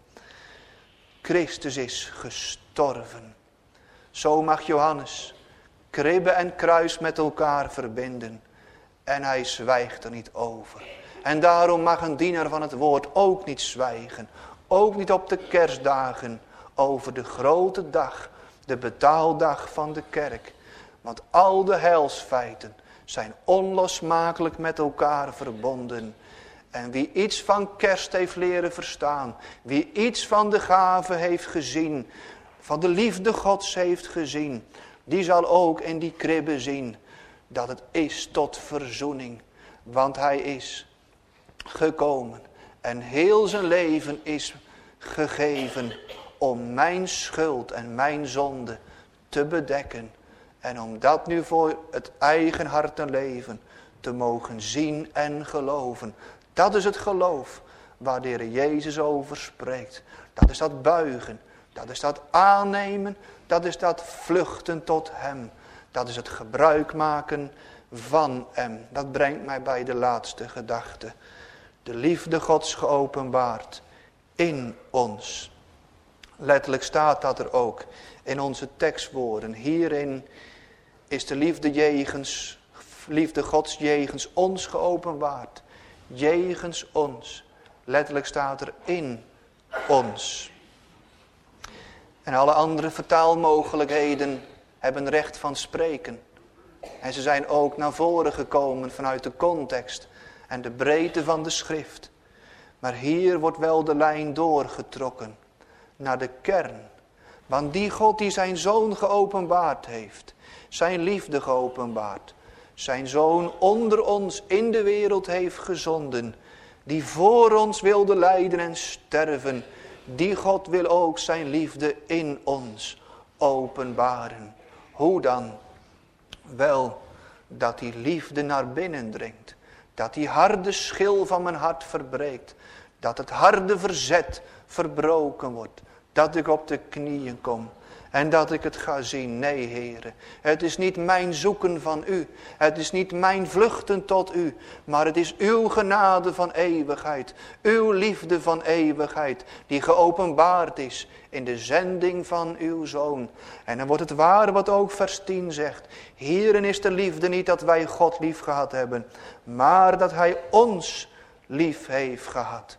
Christus is gestorven. Zo mag Johannes kribbe en kruis met elkaar verbinden. En hij zwijgt er niet over. En daarom mag een dienaar van het woord ook niet zwijgen. Ook niet op de kerstdagen. Over de grote dag. De betaaldag van de kerk. Want al de heilsfeiten zijn onlosmakelijk met elkaar verbonden. En wie iets van kerst heeft leren verstaan. Wie iets van de gave heeft gezien. Van de liefde Gods heeft gezien. Die zal ook in die kribbe zien. Dat het is tot verzoening. Want hij is gekomen. En heel zijn leven is gegeven. Om mijn schuld en mijn zonde te bedekken. En om dat nu voor het eigen hart en leven te mogen zien en geloven. Dat is het geloof waar de Heer Jezus over spreekt. Dat is dat buigen. Dat is dat aannemen. Dat is dat vluchten tot hem. Dat is het gebruik maken van hem. Dat brengt mij bij de laatste gedachte. De liefde Gods geopenbaard in ons. Letterlijk staat dat er ook in onze tekstwoorden. Hierin is de liefde jegens, liefde Gods jegens ons geopenbaard. Jegens ons. Letterlijk staat er in ons. En alle andere vertaalmogelijkheden hebben recht van spreken. En ze zijn ook naar voren gekomen vanuit de context en de breedte van de schrift. Maar hier wordt wel de lijn doorgetrokken naar de kern. Want die God die zijn Zoon geopenbaard heeft, zijn liefde geopenbaard, zijn Zoon onder ons in de wereld heeft gezonden, die voor ons wilde lijden en sterven, die God wil ook zijn liefde in ons openbaren. Hoe dan? Wel, dat die liefde naar binnen dringt. Dat die harde schil van mijn hart verbreekt. Dat het harde verzet verbroken wordt. Dat ik op de knieën kom. En dat ik het ga zien. Nee, Heere. Het is niet mijn zoeken van u. Het is niet mijn vluchten tot u. Maar het is uw genade van eeuwigheid. Uw liefde van eeuwigheid. Die geopenbaard is in de zending van uw Zoon. En dan wordt het waar wat ook vers tien zegt. Hierin is de liefde niet dat wij God lief gehad hebben. Maar dat hij ons lief heeft gehad.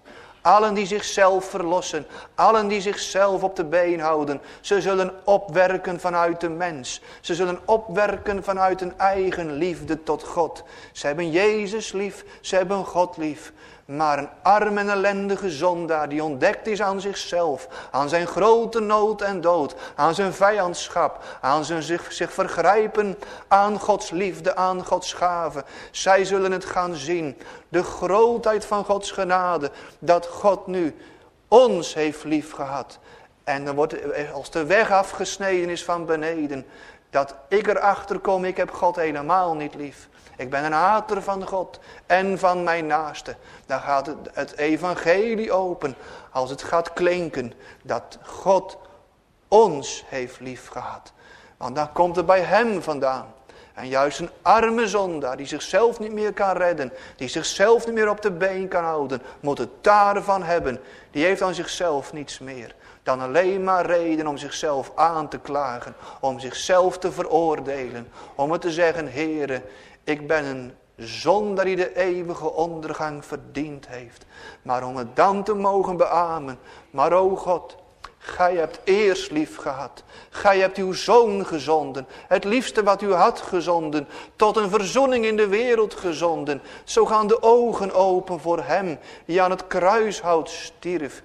Allen die zichzelf verlossen. Allen die zichzelf op de been houden. Ze zullen opwerken vanuit de mens. Ze zullen opwerken vanuit een eigen liefde tot God. Ze hebben Jezus lief. Ze hebben God lief. Maar een arm en ellendige zondaar die ontdekt is aan zichzelf, aan zijn grote nood en dood, aan zijn vijandschap, aan zijn zich, zich vergrijpen aan Gods liefde, aan Gods gave. Zij zullen het gaan zien, de grootheid van Gods genade, dat God nu ons heeft lief gehad. En dan wordt, als de weg afgesneden is van beneden, dat ik erachter kom, ik heb God helemaal niet lief. Ik ben een hater van God en van mijn naaste. Dan gaat het, het evangelie open als het gaat klinken dat God ons heeft lief gehad. Want dan komt het bij hem vandaan. En juist een arme zondaar die zichzelf niet meer kan redden, die zichzelf niet meer op de been kan houden, moet het daarvan hebben. Die heeft aan zichzelf niets meer dan alleen maar reden om zichzelf aan te klagen, om zichzelf te veroordelen, om het te zeggen, Heere, ik ben een zondaar die de eeuwige ondergang verdiend heeft. Maar om het dan te mogen beamen. Maar o God, gij hebt eerst lief gehad. Gij hebt uw zoon gezonden. Het liefste wat u had gezonden. Tot een verzoening in de wereld gezonden. Zo gaan de ogen open voor hem die aan het kruishout stierf.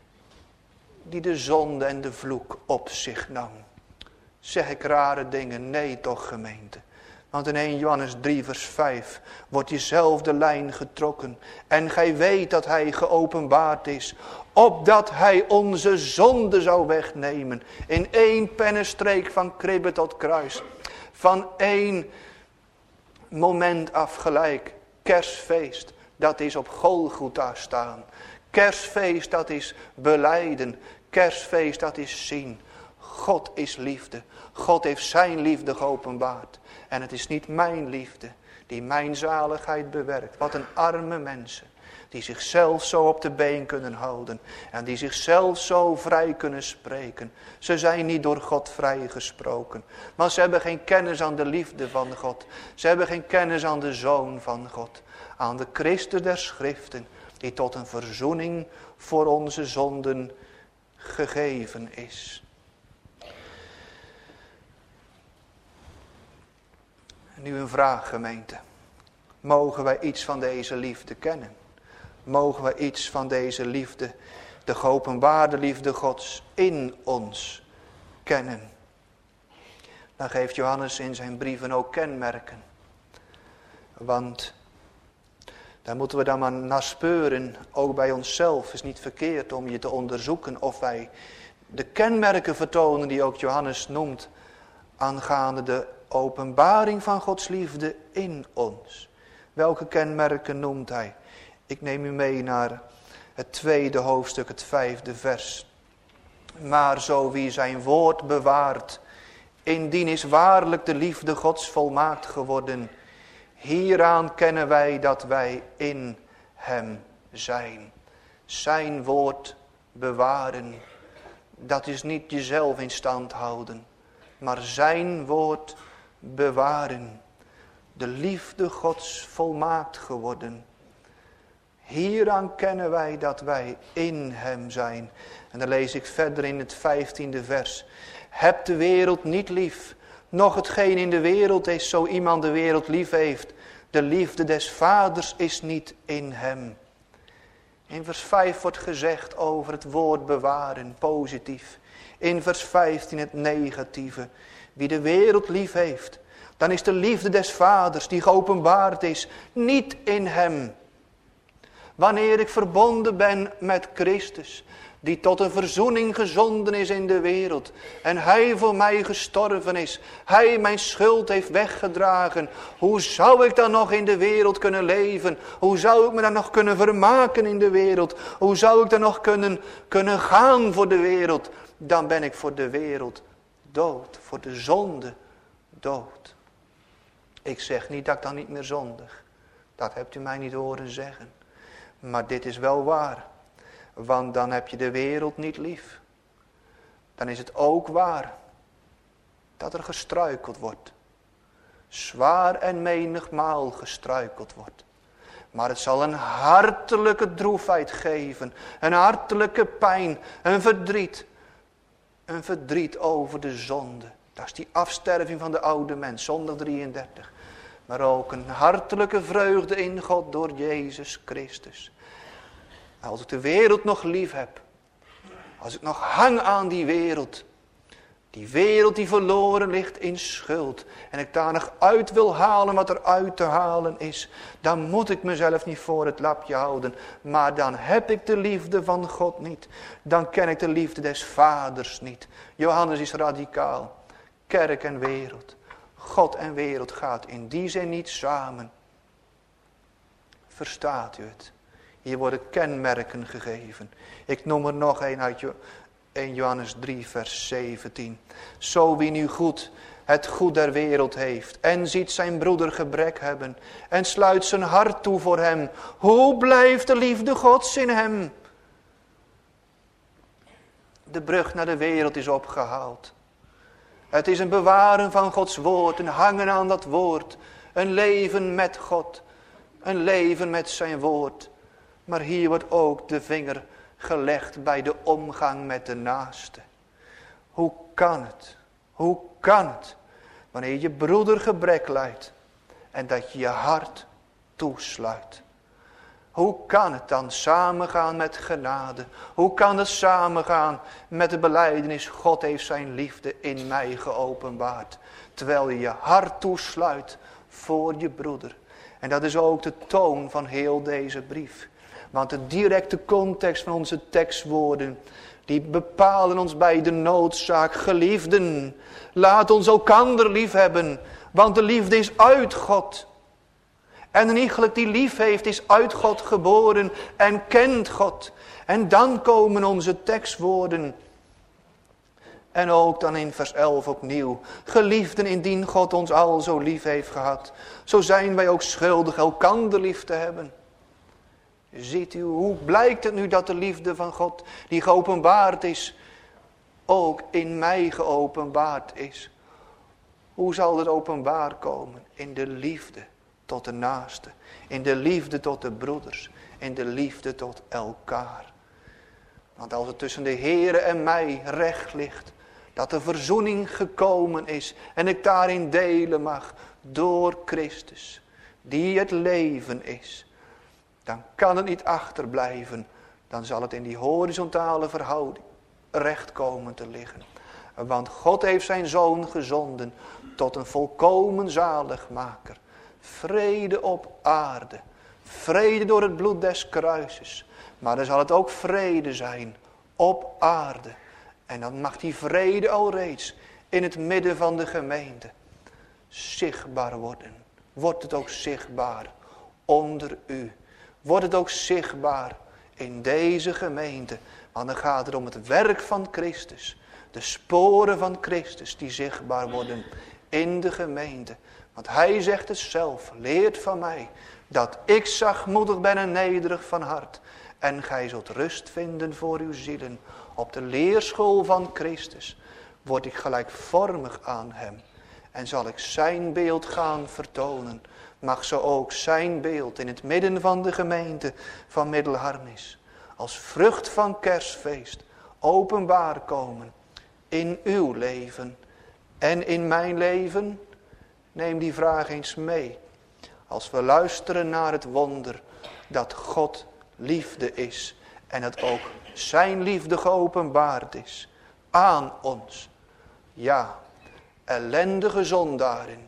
Die de zonde en de vloek op zich nam. Zeg ik rare dingen? Nee toch, gemeente. Want in eerste Johannes drie vers vijf wordt diezelfde lijn getrokken. En gij weet dat hij geopenbaard is. Opdat hij onze zonde zou wegnemen. In één pennenstreek van kribbe tot kruis. Van één moment af gelijk. Kerstfeest. Dat is op Golgotha staan. Kerstfeest dat is belijden. Kerstfeest dat is zien. God is liefde. God heeft zijn liefde geopenbaard. En het is niet mijn liefde die mijn zaligheid bewerkt. Wat een arme mensen. Die zichzelf zo op de been kunnen houden. En die zichzelf zo vrij kunnen spreken. Ze zijn niet door God vrijgesproken. Maar ze hebben geen kennis aan de liefde van God. Ze hebben geen kennis aan de Zoon van God. Aan de Christus der Schriften. Die tot een verzoening voor onze zonden gegeven is. Nu een vraag, gemeente. Mogen wij iets van deze liefde kennen? Mogen wij iets van deze liefde, de geopenbaarde liefde Gods, in ons kennen? Dan geeft Johannes in zijn brieven ook kenmerken. Want daar moeten we dan maar naar speuren, ook bij onszelf. Het is niet verkeerd om je te onderzoeken of wij de kenmerken vertonen die ook Johannes noemt, aangaande de openbaring van Gods liefde in ons. Welke kenmerken noemt hij? Ik neem u mee naar het tweede hoofdstuk, het vijfde vers. Maar zo wie zijn woord bewaart, indien is waarlijk de liefde Gods volmaakt geworden. Hieraan kennen wij dat wij in hem zijn. Zijn woord bewaren. Dat is niet jezelf in stand houden. Maar zijn woord bewaren. De liefde Gods volmaakt geworden. Hieraan kennen wij dat wij in hem zijn. En dan lees ik verder in het vijftiende vers. Heb de wereld niet lief. Nog hetgeen in de wereld is, zo iemand de wereld lief heeft. De liefde des vaders is niet in hem. In vers vijf wordt gezegd over het woord bewaren, positief. In vers vijftien het negatieve. Wie de wereld lief heeft, dan is de liefde des vaders die geopenbaard is, niet in hem. Wanneer ik verbonden ben met Christus, die tot een verzoening gezonden is in de wereld. En hij voor mij gestorven is. Hij mijn schuld heeft weggedragen. Hoe zou ik dan nog in de wereld kunnen leven? Hoe zou ik me dan nog kunnen vermaken in de wereld? Hoe zou ik dan nog kunnen, kunnen gaan voor de wereld? Dan ben ik voor de wereld dood. Voor de zonde dood. Ik zeg niet dat ik dan niet meer zondig. Dat hebt u mij niet horen zeggen. Maar dit is wel waar. Want dan heb je de wereld niet lief. Dan is het ook waar dat er gestruikeld wordt. Zwaar en menigmaal gestruikeld wordt. Maar het zal een hartelijke droefheid geven. Een hartelijke pijn. Een verdriet. Een verdriet over de zonde. Dat is die afsterving van de oude mens. Zondag drieëndertig. Maar ook een hartelijke vreugde in God door Jezus Christus. Als ik de wereld nog lief heb. Als ik nog hang aan die wereld. Die wereld die verloren ligt in schuld. En ik daar nog uit wil halen wat er uit te halen is. Dan moet ik mezelf niet voor het lapje houden. Maar dan heb ik de liefde van God niet. Dan ken ik de liefde des vaders niet. Johannes is radicaal. Kerk en wereld. God en wereld gaat in die zin niet samen. Verstaat u het? Hier worden kenmerken gegeven. Ik noem er nog een uit eerste Johannes drie vers zeventien. Zo wie nu goed het goed der wereld heeft en ziet zijn broeder gebrek hebben en sluit zijn hart toe voor hem. Hoe blijft de liefde Gods in hem? De brug naar de wereld is opgehaald. Het is een bewaren van Gods woord, een hangen aan dat woord. Een leven met God, een leven met zijn woord. Maar hier wordt ook de vinger gelegd bij de omgang met de naaste. Hoe kan het? Hoe kan het? Wanneer je broeder gebrek lijdt en dat je je hart toesluit. Hoe kan het dan samengaan met genade? Hoe kan het samengaan met de belijdenis? God heeft zijn liefde in mij geopenbaard. Terwijl je je hart toesluit voor je broeder. En dat is ook de toon van heel deze brief. Want de directe context van onze tekstwoorden, die bepalen ons bij de noodzaak. Geliefden, laat ons elkander lief hebben, want de liefde is uit God. En een iegelijk die lief heeft, is uit God geboren en kent God. En dan komen onze tekstwoorden. En ook dan in vers elf opnieuw. Geliefden, indien God ons al zo lief heeft gehad, zo zijn wij ook schuldig elkander lief te hebben. Ziet u, hoe blijkt het nu dat de liefde van God, die geopenbaard is, ook in mij geopenbaard is? Hoe zal het openbaar komen? In de liefde tot de naaste, in de liefde tot de broeders, in de liefde tot elkaar. Want als het tussen de Heere en mij recht ligt, dat de verzoening gekomen is en ik daarin delen mag door Christus, die het leven is, dan kan het niet achterblijven. Dan zal het in die horizontale verhouding recht komen te liggen. Want God heeft zijn Zoon gezonden tot een volkomen zaligmaker. Vrede op aarde. Vrede door het bloed des kruises. Maar dan zal het ook vrede zijn op aarde. En dan mag die vrede alreeds in het midden van de gemeente zichtbaar worden. Wordt het ook zichtbaar onder u. Wordt het ook zichtbaar in deze gemeente. Want dan gaat het om het werk van Christus. De sporen van Christus die zichtbaar worden in de gemeente. Want hij zegt het zelf. Leert van mij dat ik zachtmoedig ben en nederig van hart. En gij zult rust vinden voor uw zielen. Op de leerschool van Christus word ik gelijkvormig aan hem. En zal ik zijn beeld gaan vertonen. Mag zo ook zijn beeld in het midden van de gemeente van Middelharnis als vrucht van kerstfeest openbaar komen in uw leven en in mijn leven. Neem die vraag eens mee als we luisteren naar het wonder dat God liefde is en dat ook zijn liefde geopenbaard is aan ons. Ja, ellendige zondaren,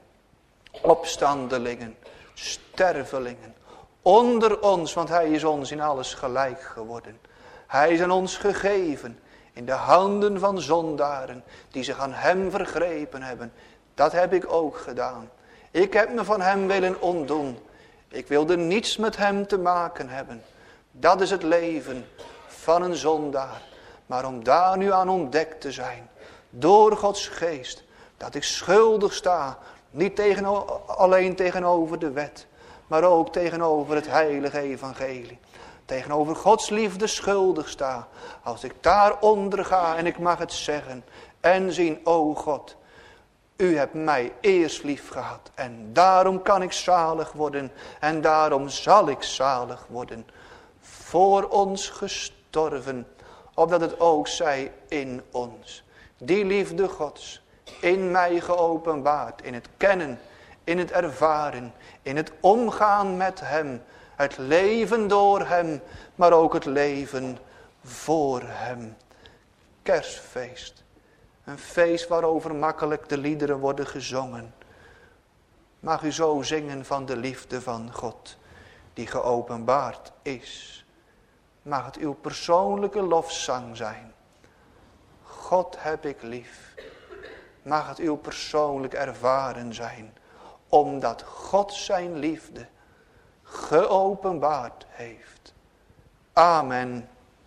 opstandelingen, stervelingen, onder ons, want hij is ons in alles gelijk geworden. Hij is aan ons gegeven in de handen van zondaren die zich aan hem vergrepen hebben. Dat heb ik ook gedaan. Ik heb me van hem willen ontdoen. Ik wilde niets met hem te maken hebben. Dat is het leven van een zondaar. Maar om daar nu aan ontdekt te zijn, door Gods geest, dat ik schuldig sta, niet tegen, alleen tegenover de wet, maar ook tegenover het heilige evangelie. Tegenover Gods liefde schuldig sta. Als ik daaronder ga en ik mag het zeggen en zien, o God, U hebt mij eerst lief gehad. En daarom kan ik zalig worden. En daarom zal ik zalig worden. Voor ons gestorven. Opdat het ook zij in ons. Die liefde Gods. In mij geopenbaard. In het kennen. In het ervaren. In het omgaan met hem. Het leven door hem. Maar ook het leven voor hem. Kerstfeest. Een feest waarover makkelijk de liederen worden gezongen. Mag u zo zingen van de liefde van God. Die geopenbaard is. Mag het uw persoonlijke lofzang zijn. God heb ik lief. Mag het uw persoonlijk ervaren zijn. Omdat God zijn liefde geopenbaard heeft. Amen.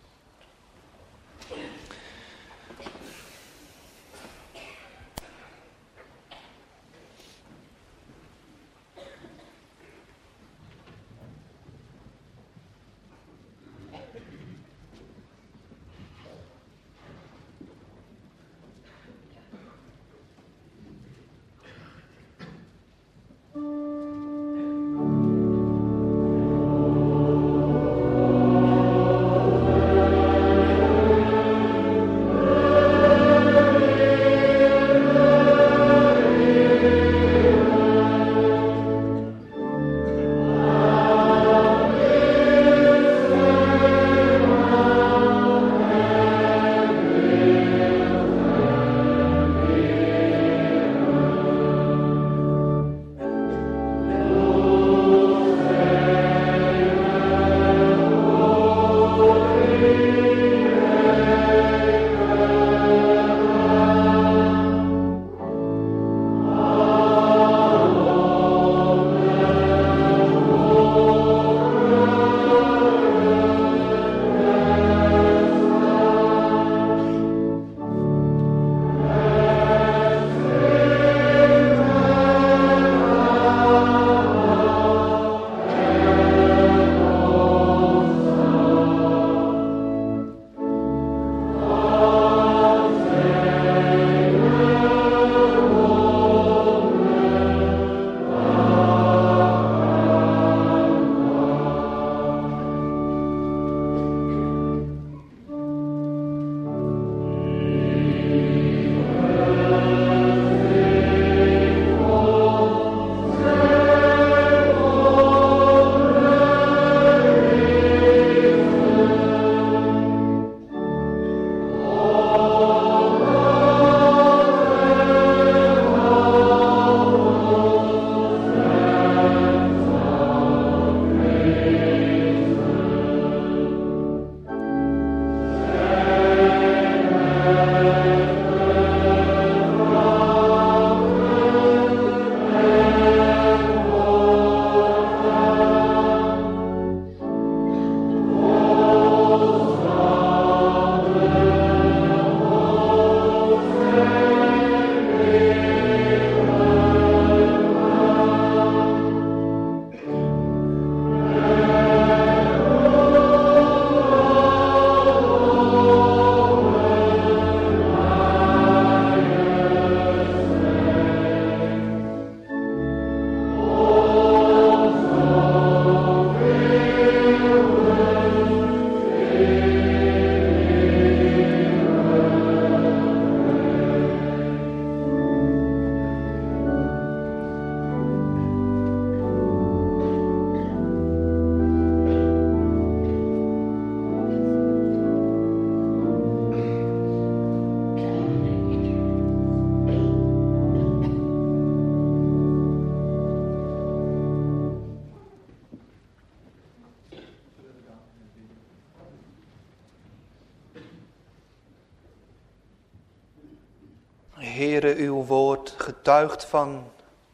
Heere, uw woord getuigt van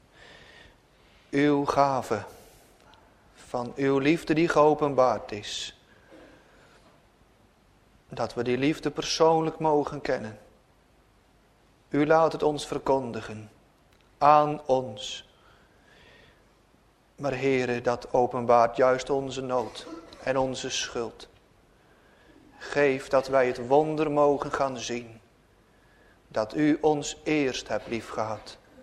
uw gave, van uw liefde die geopenbaard is. Dat we die liefde persoonlijk mogen kennen. U laat het ons verkondigen, aan ons. Maar Heere, dat openbaart juist onze nood en onze schuld. Geef dat wij het wonder mogen gaan zien. Dat u ons eerst hebt liefgehad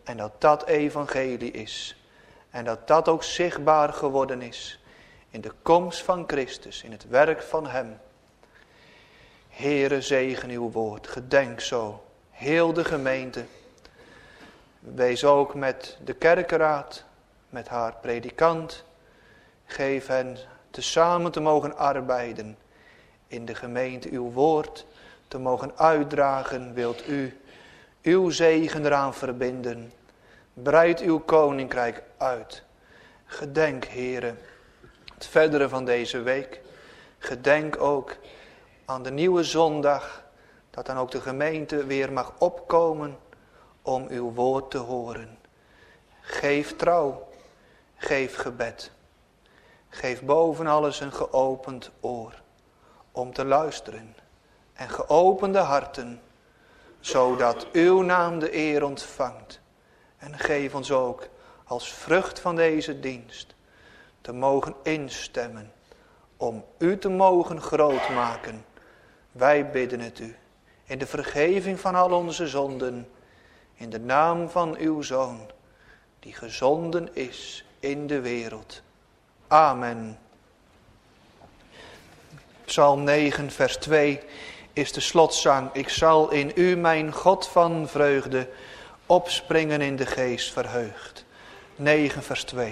En dat dat evangelie is. En dat dat ook zichtbaar geworden is. In de komst van Christus, in het werk van hem. Heere, zegen uw woord. Gedenk zo heel de gemeente. Wees ook met de kerkenraad, met haar predikant. Geef hen tezamen te mogen arbeiden. In de gemeente uw woord te mogen uitdragen. Wilt u uw zegen eraan verbinden. Breid uw koninkrijk uit. Gedenk, Heere, het verdere van deze week. Gedenk ook aan de nieuwe zondag. Dat dan ook de gemeente weer mag opkomen om uw woord te horen. Geef trouw. Geef gebed. Geef boven alles een geopend oor. Om te luisteren. En geopende harten. Zodat uw naam de eer ontvangt. En geef ons ook als vrucht van deze dienst. Te mogen instemmen. Om u te mogen groot maken. Wij bidden het u. In de vergeving van al onze zonden. In de naam van uw Zoon. Die gezonden is in de wereld. Amen. Psalm negen vers twee is de slotzang. Ik zal in u mijn God van vreugde opspringen in de geest verheugd. negen vers twee.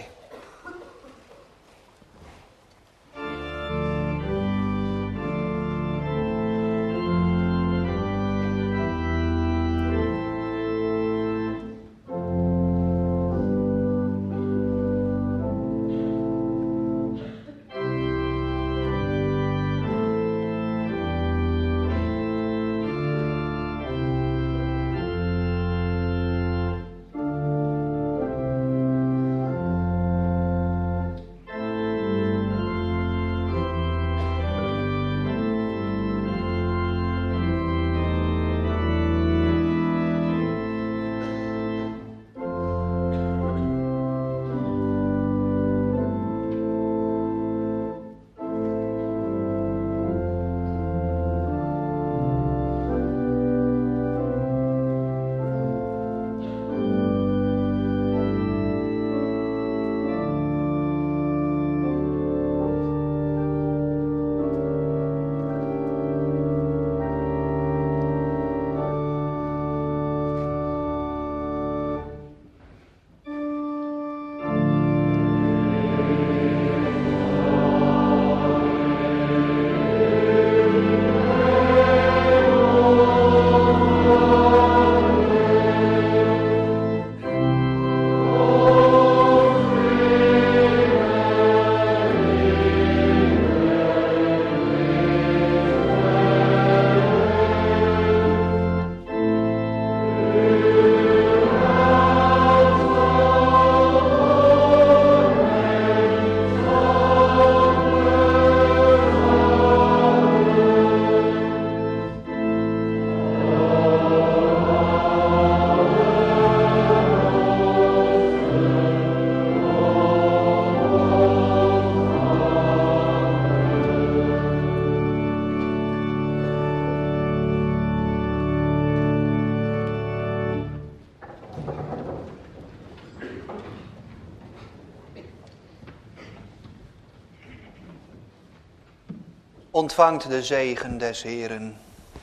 Ontvangt de zegen des Heeren.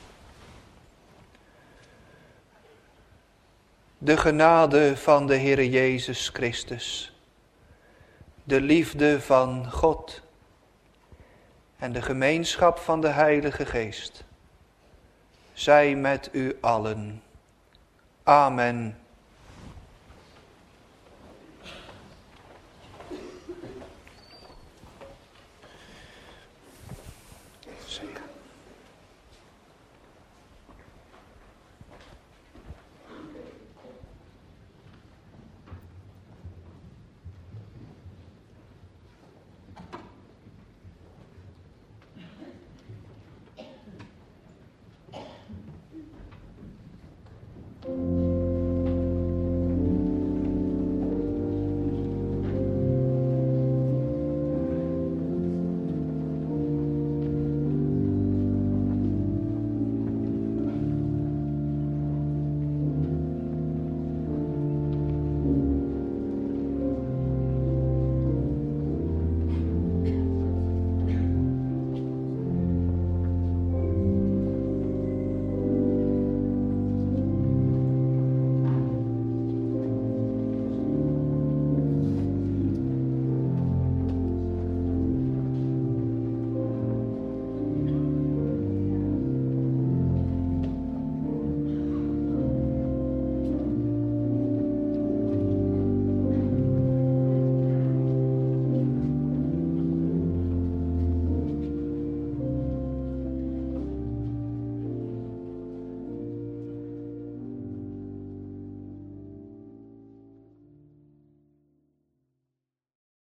De genade van de Heere Jezus Christus. De liefde van God. En de gemeenschap van de Heilige Geest. Zij met u allen. Amen.